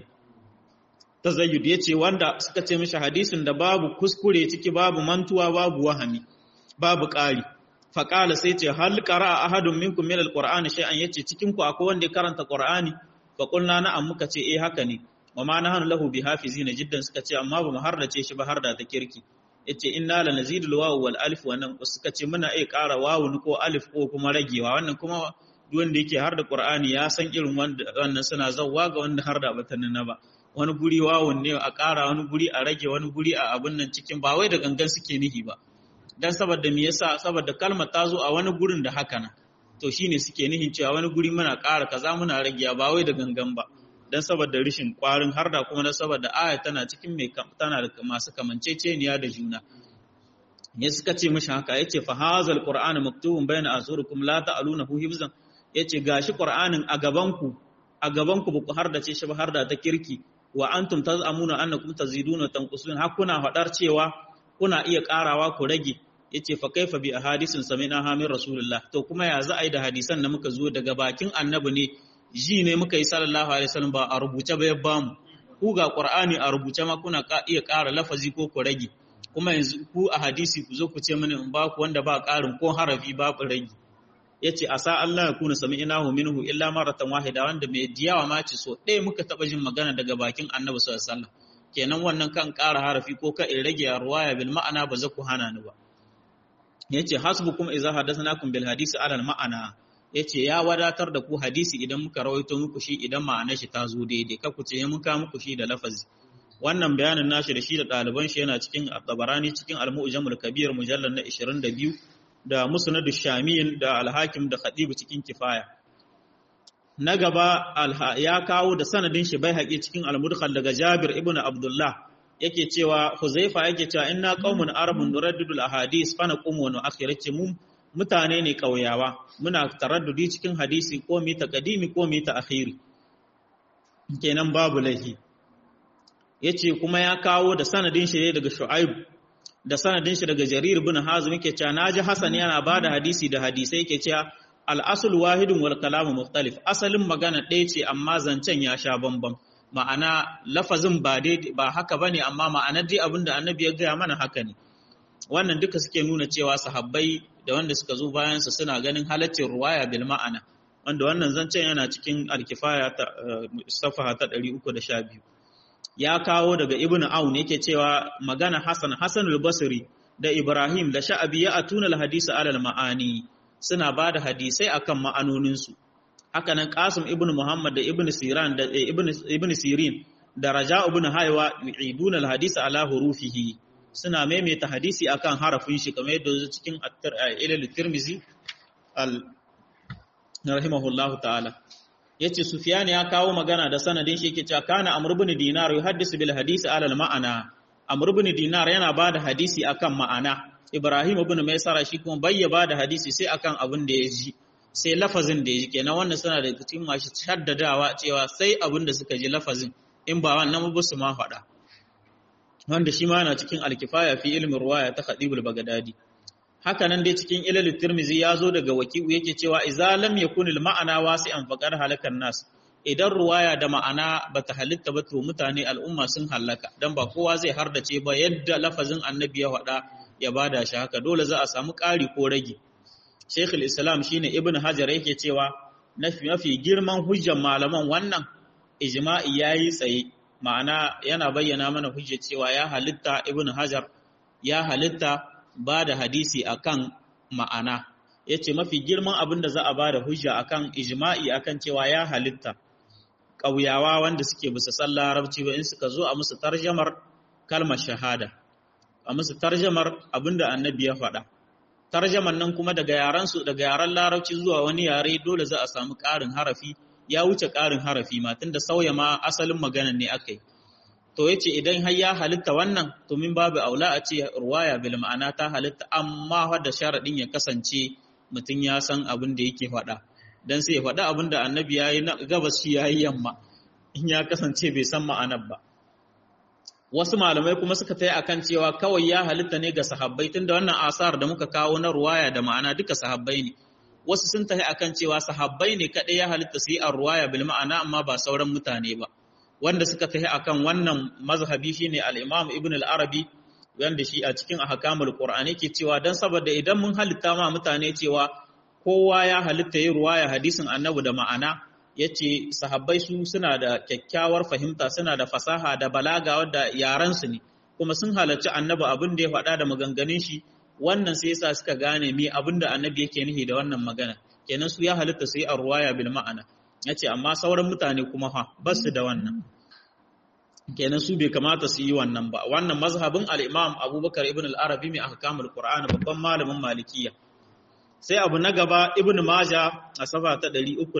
Tazayyud yace wanda suka ce mishi hadisin da babu kuskure ciki, babu mantuwa, babu wahami, babu ƙari. Fa qala, sai ce hal qara'a ahadun minkum min al-Qur'ani shay'an, yace cikin ku akwai wanda ya karanta Qur'ani? Fa qulna na'am, muka ce haka ne. Wa ma nahnu lahu bihafizina jiddan, suka ce amma ba mu hardace shi ba, harda ta kirki. Yace inna la nazidul wawu wal alif, wannan suka ce muna ƙara wawun ko alif ko kuma ragewa, wannan kuma duk wanda yake harda Qur'ani ya san irin wannan suna zawwa ga wanda harda bata nuna ba. Wani guri wawun ne a ƙara, wani guri a rage, wani guri a abin nan cikin, ba wai da gangan suke nihi ba, dan saboda me yasa? Saboda kalmar ta zo a wani gurin da haka na, to shine suke nihin cewa wani guri muna ƙara kaza muna ragewa, ba wai da gangan ba, dan saboda rishin ƙwarin harda, kuma dan saboda aya tana cikin tana da masu kamanceceniya da juna. Ne suka ce mishi haka, yace fa hazal qur'anu maktubun bayna azurikum la ta'alunahu hifzan, yace gashi qur'anin a gaban ku ba ku hardace shi ba, harda ta kirki, wa antum tazamuna annakum taziduna tanqusun, har kuna fadar cewa kuna iya karawa ku rage. Yace fa kaifa bi ahadisin sami'na min rasulullah, to kuma ya za a yi da hadisan da muka zo daga bakin annabi ne, ji ne muka yi sallallahu alaihi wasallam, ba a rubuce ba ya bamu. Ku ga qur'ani a rubuce ma kuna iya kara lafazi ko ku rage, kuma yanzu ku a hadisi ku zo ku ce mini in ba ku wanda ba karin ko harafi babu rage. Yace asa Allah ya kuna sami'nahu minhu illa maratan wahida, wanda mai diyawa ma ce so ɗaya muka taba jin magana daga bakin annabi sallallahu alaihi wasallam, kenan wannan kan ƙara harafi ko ka in rage a ruwaya bil ma'ana ba za ku hana ni ba. Yace hasbukum idza hadathnakum bil hadisi ala al ma'ana, yace ya wadatar da ku hadisi idan muka rawaito muku shi idan ma'anar shi ta zo daidai ka ku ce mun ka muku shi da lafazi. Wannan bayanin nashi da shi da ɗaliban shi yana cikin At-Tabarani cikin Al-Mu'jamul Kabir mujallal na 22 da Musnad ash-Shamil da Al-Hakim da Khatib cikin Kifaya. Na gaba ya kawo da sanadin shi Baihaqi cikin Al-Mudkhal daga Jabir ibn Abdullah yake cewa Huzaifa yake cewa inna qaumun arabun nuraddidul ahadith fa naqumu wa nu'akhir, ce mu mutane ne kauyawa muna taraddudi cikin hadisi ko mi taqdimi ko mi ta'khiri, kenan babu laifi. Yace kuma ya kawo da sanadin shi daga Shu'aib da sanadin shi daga Jarir ibn Hazim yake cewa naji Hasan yana bada hadisi da hadisai yake cewa al-asl wahidun wal kalamu mukhtalif, asalin magana ɗaya ce amma zancen ya sha bambam, ma'ana lafazin ba haka bane amma ma'anar dai abinda annabi ya gaya mana haka ne. Wannan duka suke nuna cewa sahabbai da wanda suka zo bayan su suna ganin halaccin ruwaya bil ma'ana, wanda wannan zancen yana cikin al-kifaya ta safaha ta 312. Ya kawo daga Ibn Aun yake cewa magana Hasan al-Basri da Ibrahim da Sha'abi ya atuna al-hadisa ala al-ma'ani, suna bada hadisai akan ma'anonin su. Haka nan Qasim ibn Muhammad da Ibn Sirin da Raja ibn Haywa yu'iduna al-hadisa ala hurufihi, suna maimaita hadisi akan harafin shi kamar yadda zuwa cikin Ilal Tirmizi rahimahullahu ta'ala. Yace Sufyan ya kawo magana da sanadin shi yake cewa kana Amr ibn Dinar yuhaddisu bil hadisi ala al-ma'ana, Amr ibn Dinar yana bada hadisi akan ma'ana, Ibrahim ibn Maisara shi kuma bai bada hadisi sai akan abin da ya ji, sai lafazin da ya ji. Kenan wannan suna da cikin masu shaddadawa cewa sai abin da suka ji lafazin, in ba wannan ba su ma faɗa, wanda shi ma yana cikin al-kifaya fi ilmin ruwaya ta Khatibul Baghdadi. Haka nan dai cikin Ilal Tirmizi ya zo daga Waqi'u yake cewa idza lam yakun al-ma'ana wasi'an faqad halakan nas, idan ruwaya da ma'ana bata halitta ba to mutane al'umma sun halaka, dan ba kowa zai hardace ba yadda lafazin annabi ya faɗa ya bada shi haka, dole za a samu ƙari ko rage. Sheikhul Islam shine Ibn Hajar yake cewa mafi girman hujjar malaman wannan ijma'i yayi tsaye, ma'ana yana bayyana mana hujjar cewa ya halitta Ibn Hajar ya halitta ba da hadisi akan ma'ana. Yace mafi girman abin da za a ba da hujja akan ijma'i akan cewa ya halitta ƙauyawa wanda suke bisa sallah larabci ba in suka zo a musu tarjamar kalmar shahada, a musu tarjamar abinda annabi ya faɗa. Tarjaman nan kuma daga yaren larabci zuwa wani yare dole za a samu ƙarin harafi, ya wuce ƙarin harafi ma tunda sauya ma asalin maganar ne akai. To yace idan har ya halitta wannan to min babu aula a ce ruwaya bil ma'ana ta halitta, amma da sharadin ya kasance mutum ya san abin da yake faɗa, dan sai ya faɗa abin da annabi yayi na gabas shi yayi yamma in ya kasance bai san ma'anar ba. Wasu malamai kuma suka tayi akan cewa kawai ya halitta ne ga sahabbai, tunda wannan asar da muka kawo na ruwaya da ma'ana duka sahabbai ne. Wasu sun tayi akan cewa sahabbai ne kadai ya halitta su yi ruwaya bil ma'ana amma ba sauran mutane ba. Wanda suka tahi akan wannan mazhabi shine al-Imam Ibn al-Arabi, wanda shi a cikin ahkamul Qur'ani ke cewa dan saboda idan mun halitta ma mutane cewa kowa ya halitta yi ruwaya hadisin Annabi da ma'ana, yace sahabbai su suna da kyakkyawar fahimta, suna da fasaha da balaga wadda yaran su ne, kuma sun halarci Annabi abin da ya faɗa da maganganun shi, wannan sai yasa suka gane me abin da Annabi yake nihi da wannan magana, kenan su ya halitta su yi ruwaya bil ma'ana. Yace amma sauran mutane kuma ba su da wannan, kenan su bai kamata su yi wannan ba. Wannan mazhabin al-Imam Abubakar ibn al-Arabi mai ahkamul Qur'an, babban malamin Malikiya. Sai abu na gaba Ibn Majah a safa ta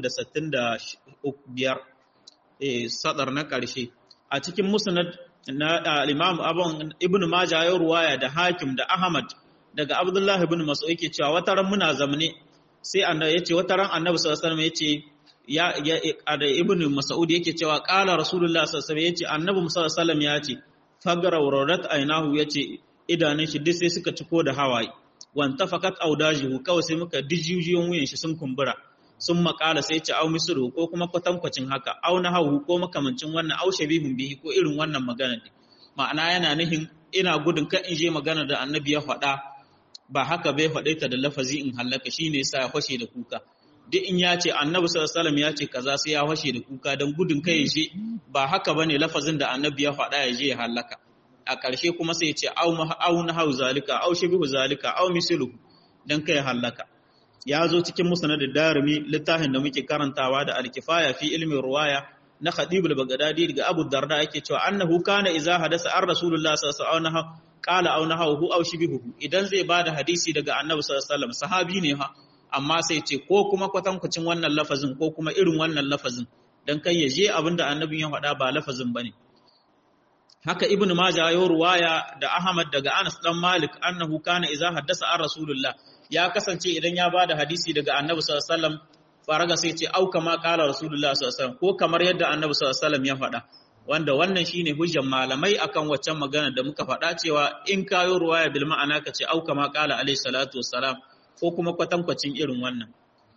365 sadar na karshe a cikin Musnad na al-Imam Ibn Majah ya ruwaya da Hakim da Ahmad daga Abdullah ibn Mas'ud yake cewa wataran muna zamne sai annabi yace wataran Annabi sallallahu alaihi wasallam yace da Ibn Mas'ud yake cewa qala Rasulullah sallallahu alaihi wasallam yace Annabi sallallahu alaihi wasallam yace fagara waradat ainahu yace idanun shi duk sai suka ciko da hawaye, wan tafakat audajihu kawai sai muka dijiyoyin wuyan shi sun kumbura, sun makala sai yace au misru ko kuma kwatankwacin haka, au nahawu ko makamancin wannan, au shabihun bihi ko irin wannan magana ne. Ma'ana yana nihin ina gudun kan in je magana da Annabi ya faɗa ba haka bai faɗe ta da lafazi in halaka, shine yasa ya fashe da kuka. Duk in ya ce Annabi sallallahu alaihi wasallam ya ce kaza sai ya fashe da kuka dan gudun kai ya je ba haka bane lafazin da Annabi ya faɗa ya je ya halaka. A ƙarshe kuma sai ya ce au nahawu zalika au shabihu zalika au misluhu dan kai halaka. ya zo cikin musnad ad-darimi littafin da muke karantawa da al-kifaya fi ilmi ruwaya na Khatib al-Baghdadi daga Abu Darda yake cewa annahu kana idza hadasa ar Rasulullah sallallahu alaihi wasallam qala aw nahawu aw shibihu idan zai bada hadisi daga Annabi sallallahu alaihi wasallam sahabi ne ha amma sai ce ko kuma kwatankwacin wannan lafazin ko kuma irin wannan lafazin dan kai ya je abinda Annabi ya faɗa ba lafazin bane haka Ibn Majah ya ruwaya da Ahmad daga Anas dan Malik annahu kana idza haddasa ar Rasulullah ya kasance idan ya bada hadisi daga Annabi sallallahu alaihi wasallam faraga sai ce au kama kala Rasulullah sallallahu alaihi wasallam ko kamar yadda Annabi sallallahu alaihi wasallam ya faɗa wanda wannan shine hujjar malamai akan waccan magana da muka faɗa cewa in kayo ruwaya bil ma'ana kace au kama kala alaihi salatu wassalam ko kuma kwatankwacin irin wannan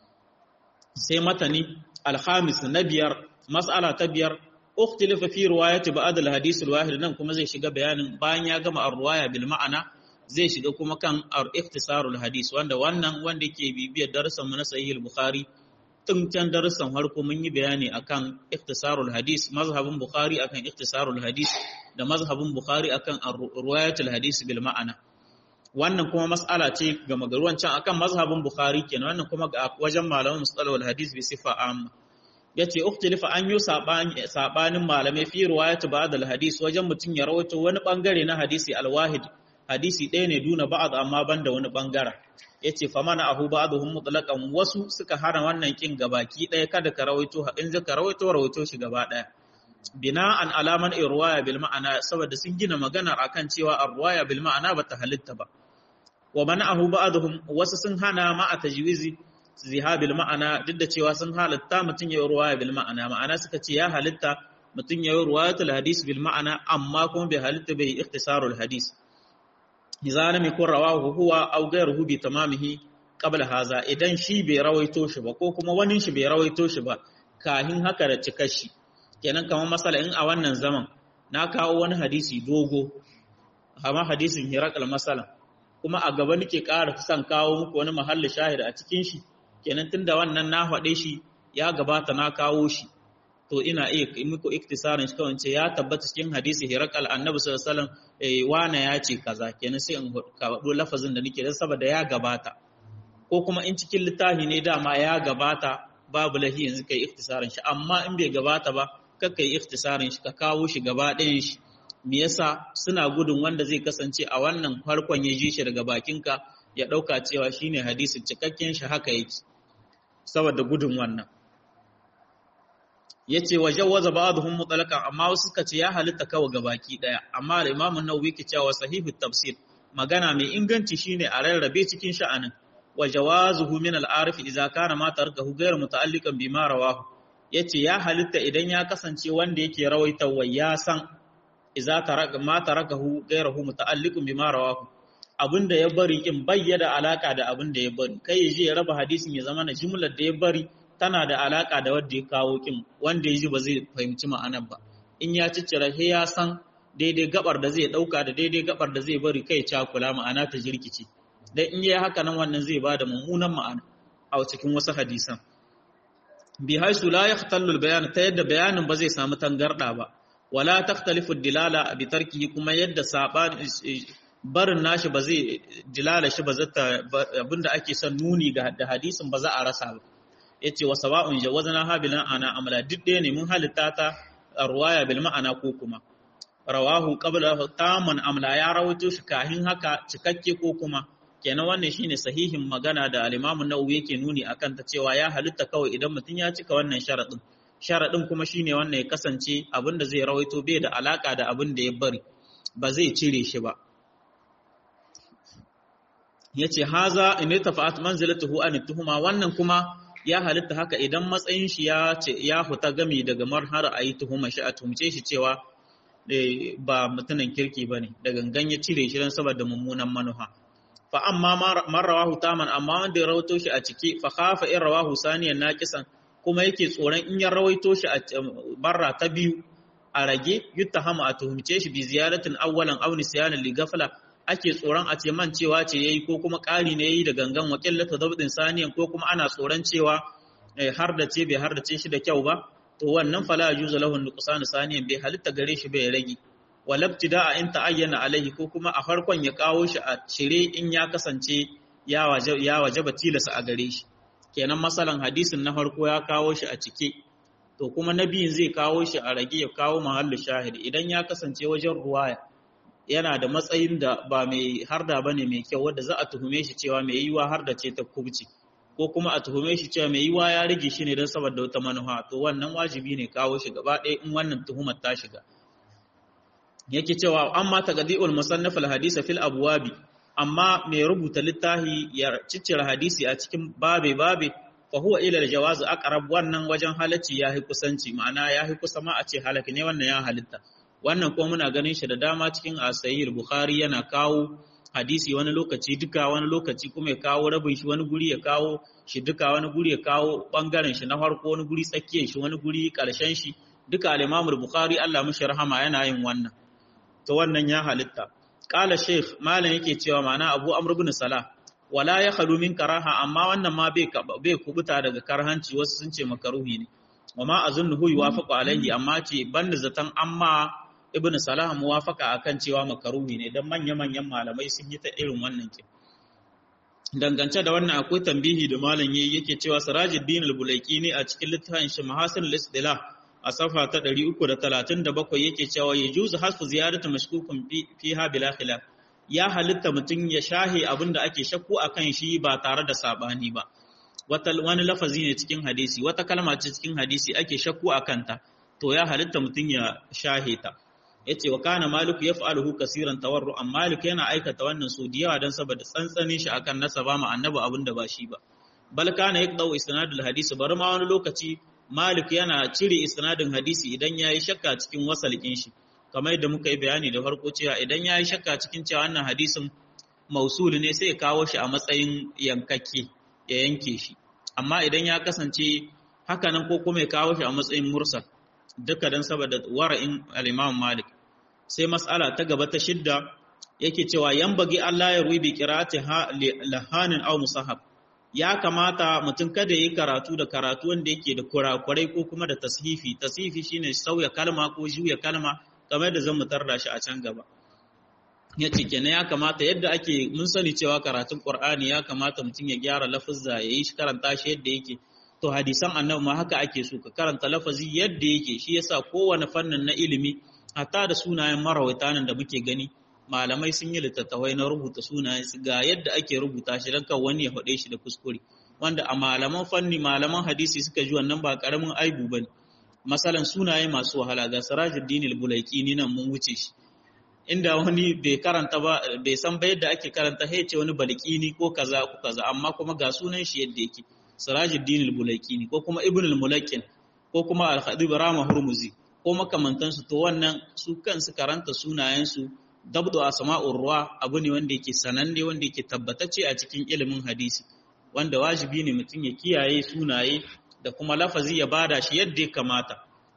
sai matani al-khamis na biyar mas'ala ta biyar ukhtilafa fi riwayati ba'd al-hadith al-wahid nan kuma zai shiga bayanin bayan ya gama ar-riwaya bil ma'ana zai shiga kuma kan ikhtisarul hadith wanda yake bibiyar darasin mu na sahih al-bukhari tun can darussan harko mun yi bayani akan ikhtisarul hadis mazhabin bukhari akan ikhtisarul hadis da mazhabin bukhari akan riwayatul hadis bil ma'ana wannan kuma mas'ala ce ga magaruwan can akan mazhabin bukhari kenan wannan kuma ga wajen malaman mustalahul hadis bi sifa amma yace ukhtilifa an yi sabanin malamai fi riwayatu ba'd al hadis wajen mutun ya rawaito wani bangare na hadisi al wahid hadisi ɗaya ne duna ba'd amma banda wani bangaren yace fa mana ahu ba'dhum mutlaqan wasu suka hana wannan kin gabaki daya kada ka rawaito in zaka rawaito shi gaba daya bina'an alaman irwaya bil ma'ana saboda sun gina magana akan cewa arwaya bil ma'ana bata halitta ba wa mana'ahu ba'dhum wasu sun hana ma tajwizi zihabil ma'ana duk da cewa sun halitta mutun ya ruwaya bil ma'ana ma'ana suka ce ya halitta mutun ya ruwayatul hadis bil ma'ana amma kuma bai halitta bai ikhtisarul hadis idza lam yakun rawahu huwa aw ghayruhu bi tamamihi qabla haza idan shi bai rawaito shi ba ko kuma wani shi bai rawaito shi ba kahin haka da cikar shi kenan kamar masala in a wannan zaman na kawo wani hadisi dogo amma hadisin hirakal masala kuma a gaba nake ƙara kusan kawo muku wani mahalli shahid a cikin shi kenan tunda wannan na faɗe shi ya gabata na kawo shi to ina iya muku iktisarin shi kawai ce ya tabbata cikin hadisi hirakal annabi sallallahu alaihi wasallam wana ya ce kaza kenan sai in kawo lafazin da nake da saboda ya gabata ko kuma in cikin littafi ne dama ya gabata babu lahi yanzu kai iktisarin shi amma in bai gabata ba kakka yi iktisarin shi ka kawo shi gaba ɗayan shi me yasa suna gudun wanda zai kasance a wannan farkon ya ji shi daga bakinka ya ɗauka cewa shine hadisin cikakken shi haka yake saboda gudun wannan yace wa jawaza ba'dhum mutlaqan amma wasu suka ce ya halitta kawai gabaki daya amma al-Imam an-Nawawi ke cewa sahihu tafsir magana mai inganci shine a rarrabe cikin sha'anin wa jawazuhu min al-arif idza kana ma tarkahu ghayr muta'alliqan bima rawahu yace ya halitta idan ya kasance wanda yake rawaitawa ya san idza tarakahu ghayruhu muta'alliqan bima rawahu abinda ya bari in bayyana alaka da abinda ya bari kai yaje ya raba hadisin ya zama na jumlar da ya bari tana da alaka da wanda ya kawo kin wanda yaji ba zai fahimci ma'anar ba in ya ciccira he ya san daidai gabar da zai dauka da daidai gabar da zai bari kai cakula ma'ana ta jirkice dan in yayi haka nan wannan zai bada mummunan ma'ana a cikin wasu hadisan bi haisu la yahtallu al-bayan ta yadda bayanin ba zai samu tangarda ba wala takhtalifu ad-dilala bi tarkihi kuma yadda barin nashi ba zai dilala shi ba zata abinda ake son nuni ga hadisin ba za a rasa ba yace wa sawa'un jawazna habilan ana amala duk ɗaya ne mun halitta ta ruwaya bil ma'ana ko kuma rawahu qabla taman amla ya rawaito shi kahin haka cikakke ko kuma kenan wannan shine sahihin magana da al-Imam an-Nawawi yake nuni akan ta cewa ya halitta kawai idan mutun ya cika wannan sharadin kuma shine wannan ya kasance abinda zai rawaito bai da alaka da abinda ya bari ba zai cire shi ba yace haza in tafa'at manzilatuhu an tuhuma wannan kuma ya halitta haka idan matsayin shi ya huta gami daga marhara ayi tuhuma shi a tumce shi cewa ba mutunan kirki bane da gangan ya cire shi dan saboda mummunan manuha fa amma man rawahu taman amma wanda ya rawaito shi a ciki fa khafa in rawahu saniyan naqisan kuma yake tsoron in ya rawaito shi a barra ta biyu a rage yuttahamu a tuhumce shi bi ziyaratin awwalan aw nisyanan li ghafla ake tsoron a ce man cewa ce yayi ko kuma ƙari ne yayi da gangan wakillata dabdin saniyan ko kuma ana tsoron cewa har da ce bai har da ce shi da kyau ba to wannan fala yuzu lahu nuqsan saniyan bai halitta gare shi bai rage walabtida'a in ta'ayyana alaihi ko kuma a farkon ya kawo shi a cire in ya kasance ya wajaba tilasa a gare shi. Kenan masalan hadisin na farko ya kawo shi a cike, to kuma na biyun zai kawo shi a rage ya kawo mahallu shahid. Idan ya kasance wajen ruwaya yana da matsayin da ba mai harda bane mai kyau, wanda za a tuhume shi cewa mai yiwa harda ce ta kubci, ko kuma a tuhume shi cewa mai yiwa ya rage shi ne don saboda wata manufa, to wannan wajibi ne kawo shi gaba ɗaya in wannan tuhumar ta shiga. Yake cewa amma taqdi'ul musannaf al-hadith fil abwabi, amma mai rubuta littafi ya ciccire hadisi a cikin babe fa huwa ila al-jawaz aqrab, wannan wajen halacci yahi kusanci, ma'ana yahi kusa ma a ce halaka ne wannan ya halitta. Wannan ko muna ganin shi da dama cikin sahih Bukhari, yana kawo hadisi wani lokaci duka, wani lokaci kuma ya kawo rabin shi, wani guri ya kawo shi duka, wani guri ya kawo bangaren shi na farko, wani guri tsakiyar shi, wani guri karshen shi, duka al-Imam Bukhari Allah mishi rahama yana yin wannan. To wannan ya halitta. Qala Sheikh malam yake cewa ma'ana Abu Amr ibn Salah, wala ya khalu min karaha, amma wannan ma bai kubuta daga karhanci, wasu sun ce makaruhi ne. Wama azunnuhu yuwafaqu alaihi, amma ce banda zatan amma Ibn Salah muwafaqa akan cewa makaruhi ne, dan manya-manyan malamai sun yi ta irin wannan ke. Dangance da wannan akwai tambihi da malam yake cewa Sirajuddin al-Bulaykini a cikin littafin shi Mahasin al-Istilah a safa ta 337 yake cewa yajuzu hasfu ziyaratu mashkukun fiha bila khilaf, ya halitta mutum ya shahi abinda ake shakku akan shi ba tare da sabani ba. Wani lafazi ne cikin hadisi, wata kalma ce cikin hadisi ake shakku akan ta, to ya halitta mutum ya shahe ta. Yace wa kana Malik yaf'aluhu kaseeran tawarru'an, Malik yana aikata wannan so da yawa dan saboda tsantsanin shi akan nasaba ma annabi abinda ba shi ba. Bal kana yaqdau isnadul hadisi, bari ma wani lokaci Malik yana cire isnadin hadisi idan yayi shakka cikin wasalikin shi, kamar yadda muka yi bayani da farko cewa idan yayi shakka cikin cewa wannan hadisin mausul ne sai ya kawo shi a matsayin yankakke, ya yanke shi. Amma idan ya kasance haka nan ko kuma ya kawo shi a matsayin mursal, duka dan saboda wara'in al-Imam Malik. Sai mas'ala ta gaba ta shidda yake cewa yambagi Allah ya rubi qira'ati lahanin aw musahab, ya kamata mutum kada yi karatu da karatu wanda yake da kurakurai ko kuma da tashifi. Tashifi shine sauya kalma ko juya kalma, kamar da zan mutar da shi a can gaba. Yace kenan ya kamata yadda ake mun sani cewa karatun Qur'ani ya kamata mutum ya gyara lafazza, ya yi shi karanta shi yadda yake. To hadisan annabi ma haka ake so, ka karanta lafazi yadda yake. Shi yasa kowane fannin na ilimi, hatta da sunayen marawaita nan da muke gani, malamai sun yi littattafai na rubuta sunayen su ga yadda ake rubuta shi don kan wani ya faɗe shi da kuskure, wanda a malaman fanni, malaman hadisi suka ji wannan ba karamin aibu bane. Masalan sunaye masu wahala ga Sirajuddin al-Bulaykini nan mun wuce shi, inda wani bai karanta ba, bai san ba yadda ake karanta, sai ce wani Balkini ko kaza ko kaza, amma kuma ga sunan shi yadda yake Sirajuddin al-Bulaykini ko kuma Ibn al-Mulakkin ko kuma al-Khatib Rama Hurmuzi ko makamantansu. To wannan su kansu karanta sunayensu, dabdu asma'ur ruwa abu ne wanda yake sananne, wanda yake tabbatacce a cikin ilimin hadisi, wanda wajibi ne mutum ya kiyaye sunaye da kuma lafazi ya bada shi yadda ya kamata.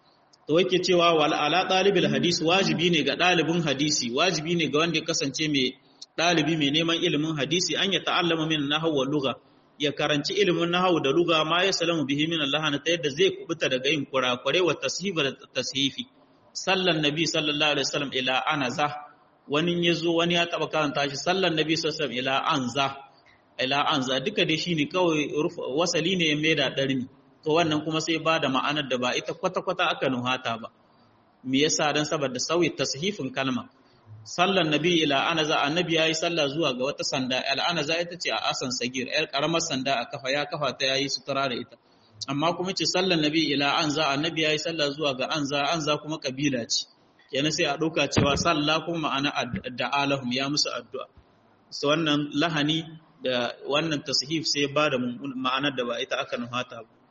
To yake cewa wal ala talibil hadisi, wajibi ne ga dalibin hadisi, wajibi ne ga wanda ya kasance mai dalibi mai neman ilimin hadisi, an ya ta'allama min nahwu wal lugha, ya karanci ilimin nahwu da lugha, ma ya salamu bihi min Allah, ta yadda zai kubuta daga yin kurakure wa tashifa da tashifi. Sallan nabi sallallahu alaihi wasallam ila anaza, wani yazo wani ya taba karanta shi sallan nabi sallallahu alaihi wasallam ila anza, duka dai shine kawai wasali ne ya maida darmi. To wannan kuma sai ba da ma'anar da ba ita kwata-kwata aka nuhata ba. Me yasa? Dan saboda sauyi tashifin kalma. Sallan nabi ila anaza, annabi yayi sallah zuwa ga wata sanda, al-anaza ita ce a asan sagir, yar karamar sanda a kafa, ya kafa ta yayi sutura da ita. Amma kuma ce sallan nabi ila anza, annabi yayi sallah zuwa ga anza kuma kabila ce. Kenan sai a dauka cewa sallah kuma ma'ana da'alahum, ya musu addu'a. So wannan lahani da wannan tashif sai ba da ma'anar da ba ita aka nuhata ba.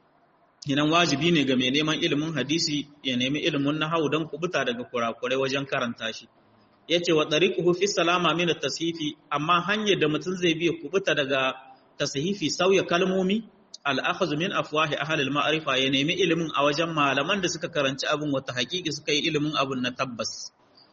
Idan wajibi ne ga mai neman ilimin hadisi ya nemi ilimin nahwu don kubuta daga kurakurai wajen karanta shi. Yace wa tariquhu fi salama min at-tashifi, amma hanyar da mutum zai bi kubuta daga tashifi, sauya kalmomi, al-akhdhu min afwahi ahli al-ma'rifa, ya nemi ilimin a wajen malaman da suka karanci abin wata haƙiƙi, suka yi ilimin abin na tabbas.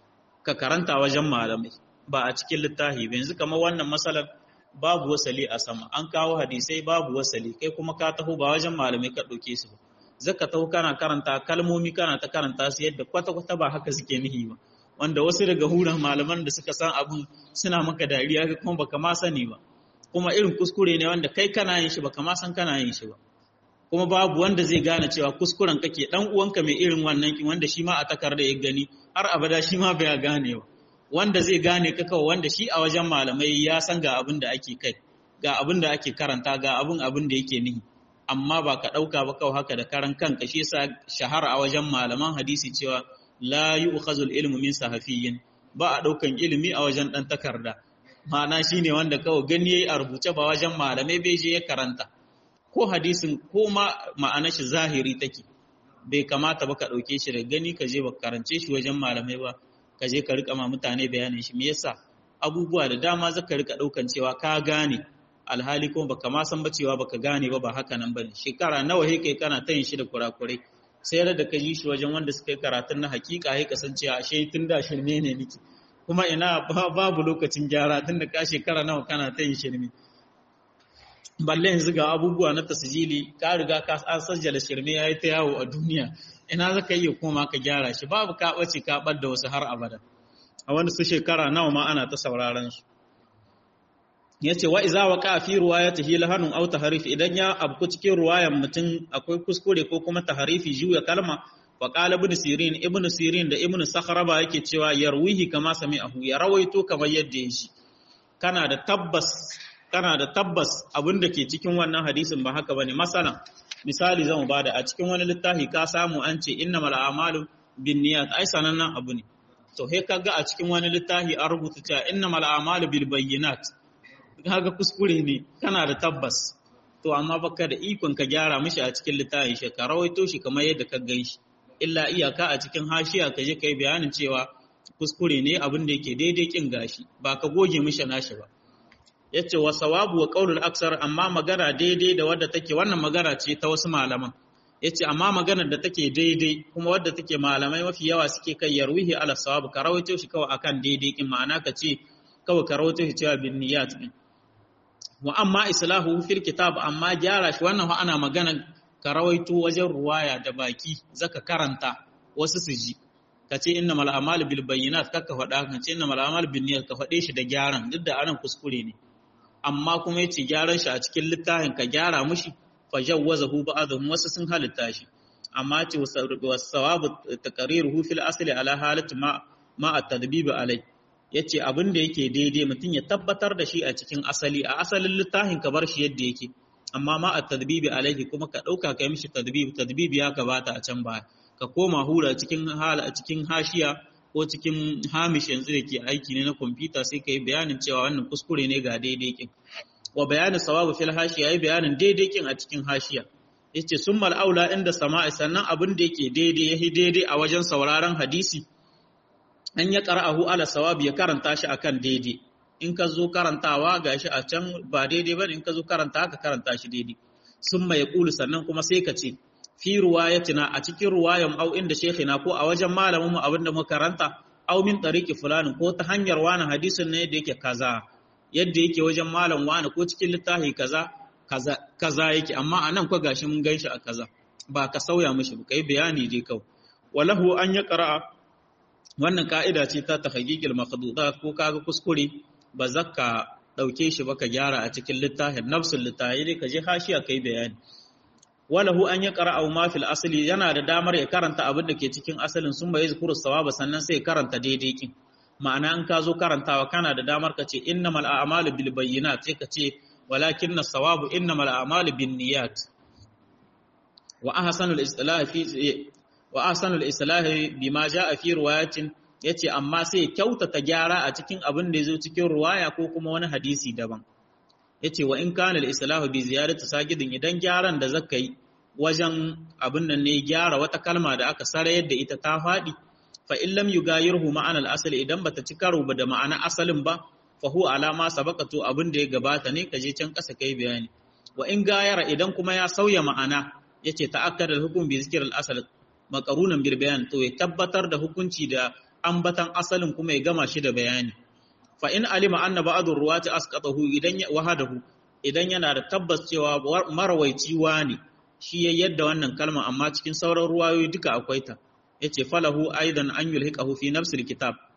Ka karanta wajen malamai ba a cikin littafi ba. Yanzu kamar wannan masalan babu wasali a sama, an kawo hadisai babu wasali, kai kuma ka taho ba wajen malamai ka ɗauke su ba, zaka taho kana karanta kalmomi, kana ta karanta su yadda kwata-kwata ba haka suke nihi ba, wanda wasu daga huran malaman da suka san abun suna maka dariya, kuma baka ma sani ba. kuma irin kuskure ne wanda kai kana yin shi ba kama san kana yin shi ba, kuma babu wanda zai gane cewa kuskuren kake. Dan uwanka mai irin wannan kin wanda shi ma a takarda ya gani har abada shi ma bai gane ba, wanda zai gane ka kawai wanda shi a wajen malamai ya san ga abin da ake kai, ga abin da ake karanta, ga abin da yake nihi, amma ba ka ɗauka ba kawai haka da karan kanka. Shi yasa shahara a wajen malaman hadisi cewa la yu'khazul ilmu min sahafiyyin, ba a ɗaukan ilimi a wajen ɗan takarda. Ma'ana shine wanda kawai gani yayi a rubuce ba wajen malamai bai je ya karanta, ko hadisin ko ma ma'anar shi zahiri take, bai kamata ba ka ɗauke shi da gani ka je ba karance shi wajen malamai ba, ka je ka rika ma mutane bayanin shi. Me yasa abubuwa da dama zaka rika ɗaukan cewa ka gane, alhali kuma baka ma san ba cewa baka gane ba haka nan bane. Shekara nawa he kai kana tayin shi da kurakurai, sai da ka yi shi wajen wanda suka yi karatun na hakika he kasancewa ashe tun da shirme ne niki, kuma ina babu lokacin gyara tun da ka shekara nawa kana tayin shirme. Balle yanzu ga abubuwa na tasjili ka riga ka sajjala shirme yayi ta yawo a duniya, ina zaka iya koma ka gyara shi? Babu, ka bace ka bar da wasu har abada, a wani su shekara nawa ma ana ta sauraron su. Yace wa iza waqa fi riwayatihi lahanun aw tahrif, idan ya abku cikin riwayan mutum akwai kuskure ko kuma tahrifi juya kalma. Wa qala ibn sirin da ibn sakhraba yake cewa yarwihi kama sami'ahu, ya rawaito kamar yadda ya shi. Kana da tabbas abin da ke cikin wannan hadisin ba haka bane. Masalan, misali zamu bada a cikin wani littafi ka samu an ce innamal a'malu binniyat, ai sanannen abu ne. To he kaga a cikin wani littafi an rubuta cewa innamal a'malu bil bayyinat, kaga kuskure ne, kana da tabbas, to amma baka da ikon ka gyara mishi a cikin littafin shi, ka rawaito shi kamar yadda ka gan shi, illa iyaka a cikin hashiya ka je kai bayanin cewa kuskure ne, abin da yake daidai kin gashi, ba ka goge mishi nashi ba. Yace wa sawabu wa qaulul aksar, amma magana daidai da wadda take, wannan magana ce ta wasu malaman, yace amma maganar da take daidai kuma wadda take malamai mafi yawa suke kai yarwihi ala sawabu, ka rawaito shi kawai akan daidai kin, ma'ana ka ce kawai ka rawaito shi cewa bin niyyat din. Wa amma islahu fil kitab, amma gyara shi wannan ana magana ka rawaito wajen ruwaya da baki zaka karanta wasu su ji, ka ce innamal a'malu bil bayyinat, kaka faɗa ka ce innamal a'malu bin niyyat, ka faɗe shi da gyaran, duk da anan kuskure ne, amma kuma yace gyaran shi a cikin littafin ka gyara mushi, fajawwazahu ba'dhum, wasu sun halitta shi, amma ce wasawabu taqriruhu fil asli ala halati ma at-tadbib alai. Yace abin da yake daidai mutum ya tabbatar da shi a cikin asali, a asalin littafin ka bar shi yadda yake, amma ma at-tadbib alaihi, kuma ka dauka kai mishi tadbib ya gabata a can baya, ka koma hura cikin hashiya ko cikin hamish yanzu da ke aiki ne na kwamfuta, sai ka yi bayanin cewa wannan kuskure ne ga daidai kin. Wa bayanin sawabu fil hashiya, yi bayanin daidai kin a cikin hashiya. Yace summal aula inda sama'i, sannan abin da yake daidai yahi daidai a wajen sauraron hadisi, an ya qara'ahu ala sawabi, ya karanta shi akan daidai. In ka zo karantawa gashi a can ba daidai bane, in ka zo karanta ka karanta shi daidai. Summa yaqulu, sannan kuma sai ka ce fi ruwayatina, a cikin ruwayan au inda shekina, ko a wajen malamin mu abinda muka karanta, au min tariqi fulani, ko ta hanyar wani hadisin ne yadda yake kaza, yadda yake wajen malam wani, ko cikin littafi kaza yake, amma anan ko gashi mun ganshi a kaza, ba ka sauya mishi ba, kai bayani dai kawai. Walahu an ya qara'a, wannan ka'ida ce ta tahqiqil makhdudat, ko kaga kuskure ba zakka dauke shi ba ka gyara a cikin littafin nafsul littafi, dai ka je hashiya kai bayani. Walahu an ya qara'u ma fil asli, yana da damar ya karanta abin da ke cikin asalin, sun bai zikuru sawaba, sannan sai karanta daidai kin. Ma'ana in ka zo karantawa kana da damar ka ce innamal a'malu bil bayyinat, sai ka ce walakinna sawabu innamal a'malu bin niyyat. Wa ahsanul islahi bima jaa fi riwayatin, yace amma sai kyautata gyara a cikin abin da yazo cikin riwaya ko kuma wani hadisi daban. Yace wa in kana al-islahu bi ziyadati sagidin, idan gyaran da zaka yi wajen abin nan ne gyara wata kalma da aka sarayar da ita ta fadi, fa in lam yugayirhu ma'ana al-asli, idan bata ci karo ba da ma'ana asalin ba, fa huwa ala ma sabaqatu, abin da ya gabata ne, kaje can kasa kai bayani. Wa in gayara, idan kuma ya sauya ma'ana, yace ta'akkada al-hukm bi zikr al-asl maqrunan bil bayan, to ya tabbatar da hukunci da ambatan asalin kuma ya gama shi da bayani. Fa in alima anna ba'dur ruwati asqatahu, idan wahadahu, idan yana da tabbas cewa marawaici wani shi ya yadda wannan kalma, amma cikin sauran ruwayoyi duka akwai ta, yace falahu aidan an yulhiqahu fi nafsil kitab,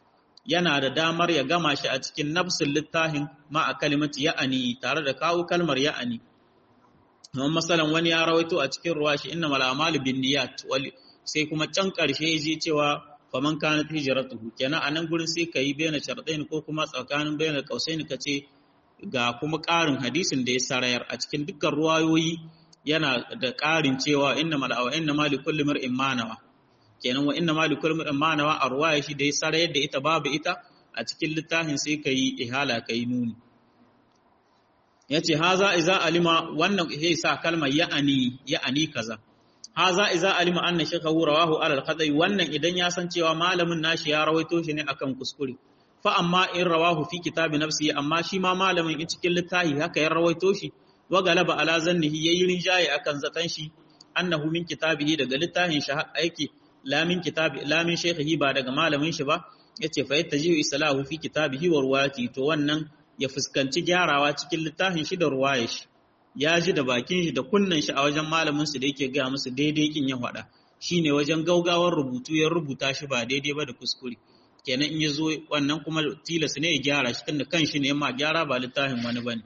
yana da damar ya gama shi a cikin nafsin littafin ma a kalimati ya'ani tare da kawo kalmar ya'ani. Amma masalan wani ya rawaito a cikin ruwa shi inna mal a'malu binniyat sai kuma can karshe yaji cewa faman kanat hijratuhu, kenan anan gurin sai kai baina shartain ko kuma tsakanin baina qausain kace ga kuma ƙarin hadisin da ya sarayar a cikin dukkan ruwayoyi yana da ƙarin cewa inna ma likulli mar'in ma nawa, kenan wa inna ma likulli mar'in ma nawa a ruwaya shi da ya sarayar da ita babu ita a cikin littafin sai kai ihala kai nuni. Yace haza iza alima, wannan sai sa kalmar ya'ani kaza. Haza iza alima anna shaykhahu rawahu ala al-khata'i, wannan idan ya san cewa malamin nashi ya rawaito shi ne akan kuskure. Fa amma in rawahu fi kitabi nafsi, amma shi ma malamin in cikin littafi haka ya rawaito shi, wa galaba ala zannihi yayi rinjaye akan zatan shi annahu min kitabihi, daga littafin shi aiki la min shaykhihi, ba daga malamin shi ba, yace fa yattajihu islahu fi kitabihi wa ruwayati, to wannan ya fuskanci gyarawa cikin littafin shi da ruwayar shi. Ya ji da bakin shi da kunnan shi a wajen malamin su da yake ga musu daidai kin ya faɗa, shine wajen gaugawar rubutu ya rubuta shi ba daidai ba da kuskure. Kenan in yazo wannan kuma tilas ne ya gyara shi tunda kanshi ne ma gyara ba littafin wani bane.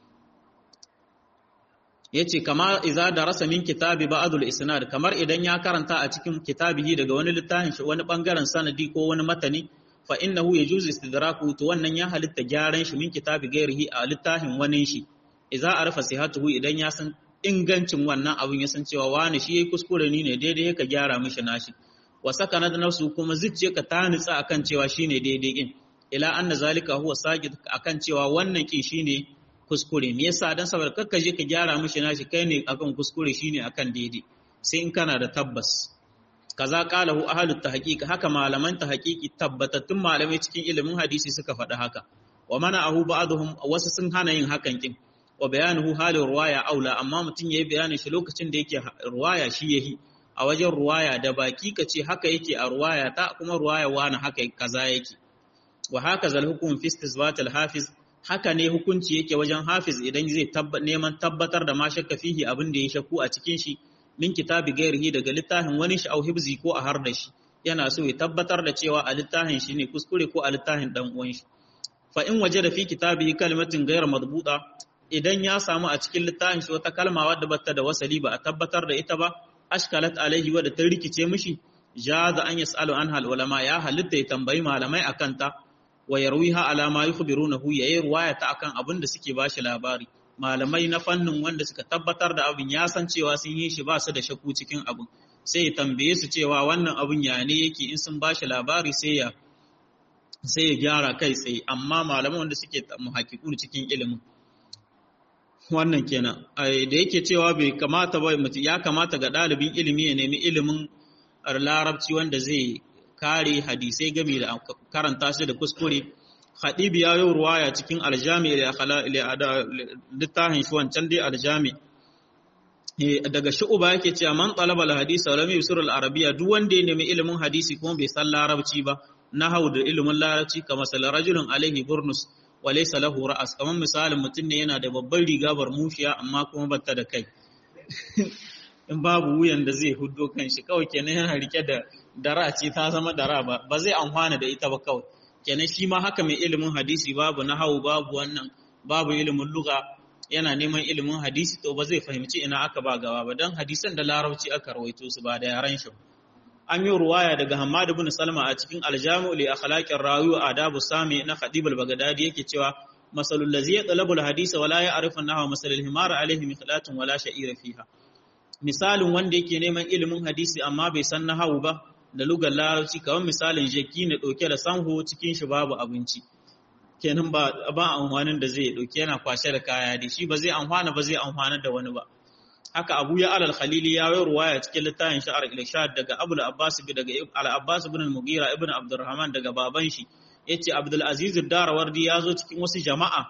Yace kama iza darasa min kitabi ba'dul isnad, kamar idan ya karanta a cikin kitabihi daga wani littafin shi wani bangaren sanadi ko wani matani, fa innahu yajuzu istidraku, to wannan ya halitta gyaran shi min kitabi gairihi a littafin wani shi. Iza arafa sihatuhu, idan ya san ingancin wannan abin, ya san cewa wani shi yayi kuskure ne daidai, ka gyara mishi nashi. Wa sakanat nafsu, kuma zuciyarka ta nutsa akan cewa shine daidai din, ila anna zalika huwa sajid, akan cewa wannan kin shine kuskure. Me yasa? Dan saboda kakka je ka gyara mishi nashi, kai ne akan kuskure shine akan daidai, sai in kana da tabbas. Kaza qalahu ahlut tahqiq, haka malaman tahqiqi tabbatattun malamai cikin ilimin hadisi suka faɗi haka. Wa mana'ahu ba'dhum, wasu sun hana yin hakan kin. Wa bayanuhu halin ruwaya aula, amma mutum yayi bayanin shi lokacin da yake ruwaya shi yahi. A wajen ruwaya da baki ka ce haka yake a ruwaya ta, kuma ruwaya wani haka kaza yake. Wa haka zal hukum fi istizbat al-hafiz, haka ne hukunci yake wajen hafiz idan zai neman tabbatar da ma shakka fihi, abin da ya shakku a cikin shi, min kitabi gairihi, daga littafin wani shi au hibzi ko a har da shi, yana so ya tabbatar da cewa a littafin shi ne kuskure ko a littafin dan uwan shi. Fa in wajada fi kitabihi kalimatin ghayra madbuta, idan ya samu a cikin littafin shi wata kalma wadda bata da wasali, ba a tabbatar da ita ba, ashkalat alaihi, wadda ta rikice mishi, jaza an yasalu anha al-ulama, ya halitta ya tambayi malamai akan ta, wa yarwiha ala ma yukhbirunahu, yayi ruwaya ta akan abin da suke bashi labari. Malamai na fannin wanda suka tabbatar da abin, ya san cewa sun yi shi ba su da shakku cikin abin, sai ya tambaye su cewa wannan abin ya ne yake, in sun bashi labari sai ya gyara kai tsaye. Amma malaman wanda suke muhaqqiqun cikin ilimin wannan kenan, da yake cewa bai kamata ba, ya kamata ga ɗalibin ilimi ya nemi ilimin larabci wanda zai kare hadisai game da karanta shi da kuskure. Khadibi ya yi ruwaya cikin aljami littafin shi wancan dai aljami, daga shu'uba yake cewa man talaba al-hadith wa lam yusir al-arabiyya, duk wanda ya nemi ilimin hadisi kuma bai san larabci ba, nahwu da ilimin larabci, kamar sal rajulun alaihi burnus wa laysa lahu ra'as, kamar misalin mutum ne yana da babban riga mushiya amma kuma bata da kai in babu wuyan da zai huddo kanshi, kawai kenan yana rike da dara ce ta zama dara, ba zai amfana da ita ba kawai. Kenan shi ma haka mai ilimin hadisi, babu nahwu, babu wannan, babu ilimin lugha, yana neman ilimin hadisi, to ba zai fahimci ina aka ba gaba ba, dan hadisan da larabci aka rawaito su ba da yaran shi. An yi ruwaya daga Hammad ibn Salma a cikin Al-Jami' li akhlaqir rawi wa adabu sami na Khatib al-Baghdadi, yake cewa masalul ladzi yatlabu al-hadisa wa la ya'rifu an-nahwa masalul himar alayhi mikhlatun wa la sha'ira fiha. Misalin wanda yake neman ilimin hadisi amma bai san nahwu ba da lugar larabci, kamar misalin jaki ne dauke da sanho cikin shi babu abinci, kenan ba amfanin da zai dauke, yana kwashe da kaya da shi, ba zai amfana da wani ba. Haka Abu ya al-Khalili ya yi ruwaya cikin littafin Sha'ar al-Irshad daga Abu al-Abbas daga al-Abbas ibn al-Mughira ibn Abdurrahman daga baban shi, yace Abdul Aziz ad-Darawardi ya zo cikin wasu jama'a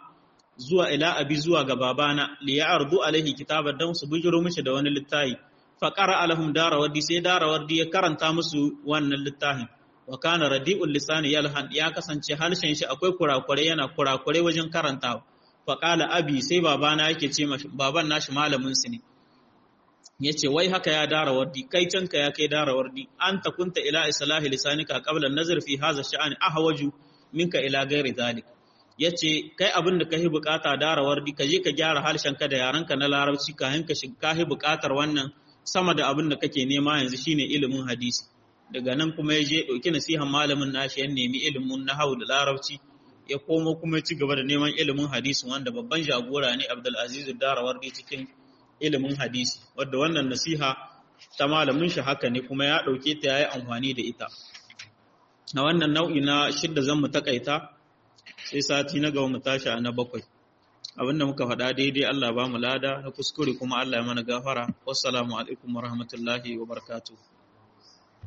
zuwa ga babana, li ya'rudu alaihi kitaban, dan su bujuro mishi da wani littafi. Fa qara'a lahum Darawardi, sai Darawardi ya karanta musu wannan littafin. Wa kana radi'ul lisani yalhan, ya kasance harshen shi akwai kurakure, yana kurakure wajen karantawa. Fa qala abi, sai babana yake ce baban nashi malamin su ne, yace wai haka ya Darawardi, kai canka ya kai Darawardi, anta kunta ila islahi lisanika qabla an-nazr fi hadha ash-sha'n ahwaju minka ila ghairi zalik. Yace kai abin da kai bukata darawardi ka je ka gyara harshenka da yarenka na larabci kahin ka shiga bukatar wannan sama da abin da kake nema yanzu shine ilimin hadisi. Daga nan kuma ya je dauki nasihan malamin nashi ya nemi ilimin nahwu da larabci, ya komo kuma ya ci gaba da neman ilimin hadisi wanda babban jagora ne Abdul Aziz Darawardi cikin ilimin hadisi, wanda wannan nasiha ta malamin shi haka ne kuma ya dauke ta yayi amfani da ita. A wannan nau'i na 6 zan mu takaita, sai sati na gaba mu tashi a na 7. Abinda muka faɗa daidai Allah ba mu lada, na kuskure kuma Allah ya mana gafara. Wassalamu alaikum warahmatullahi wabarakatuh.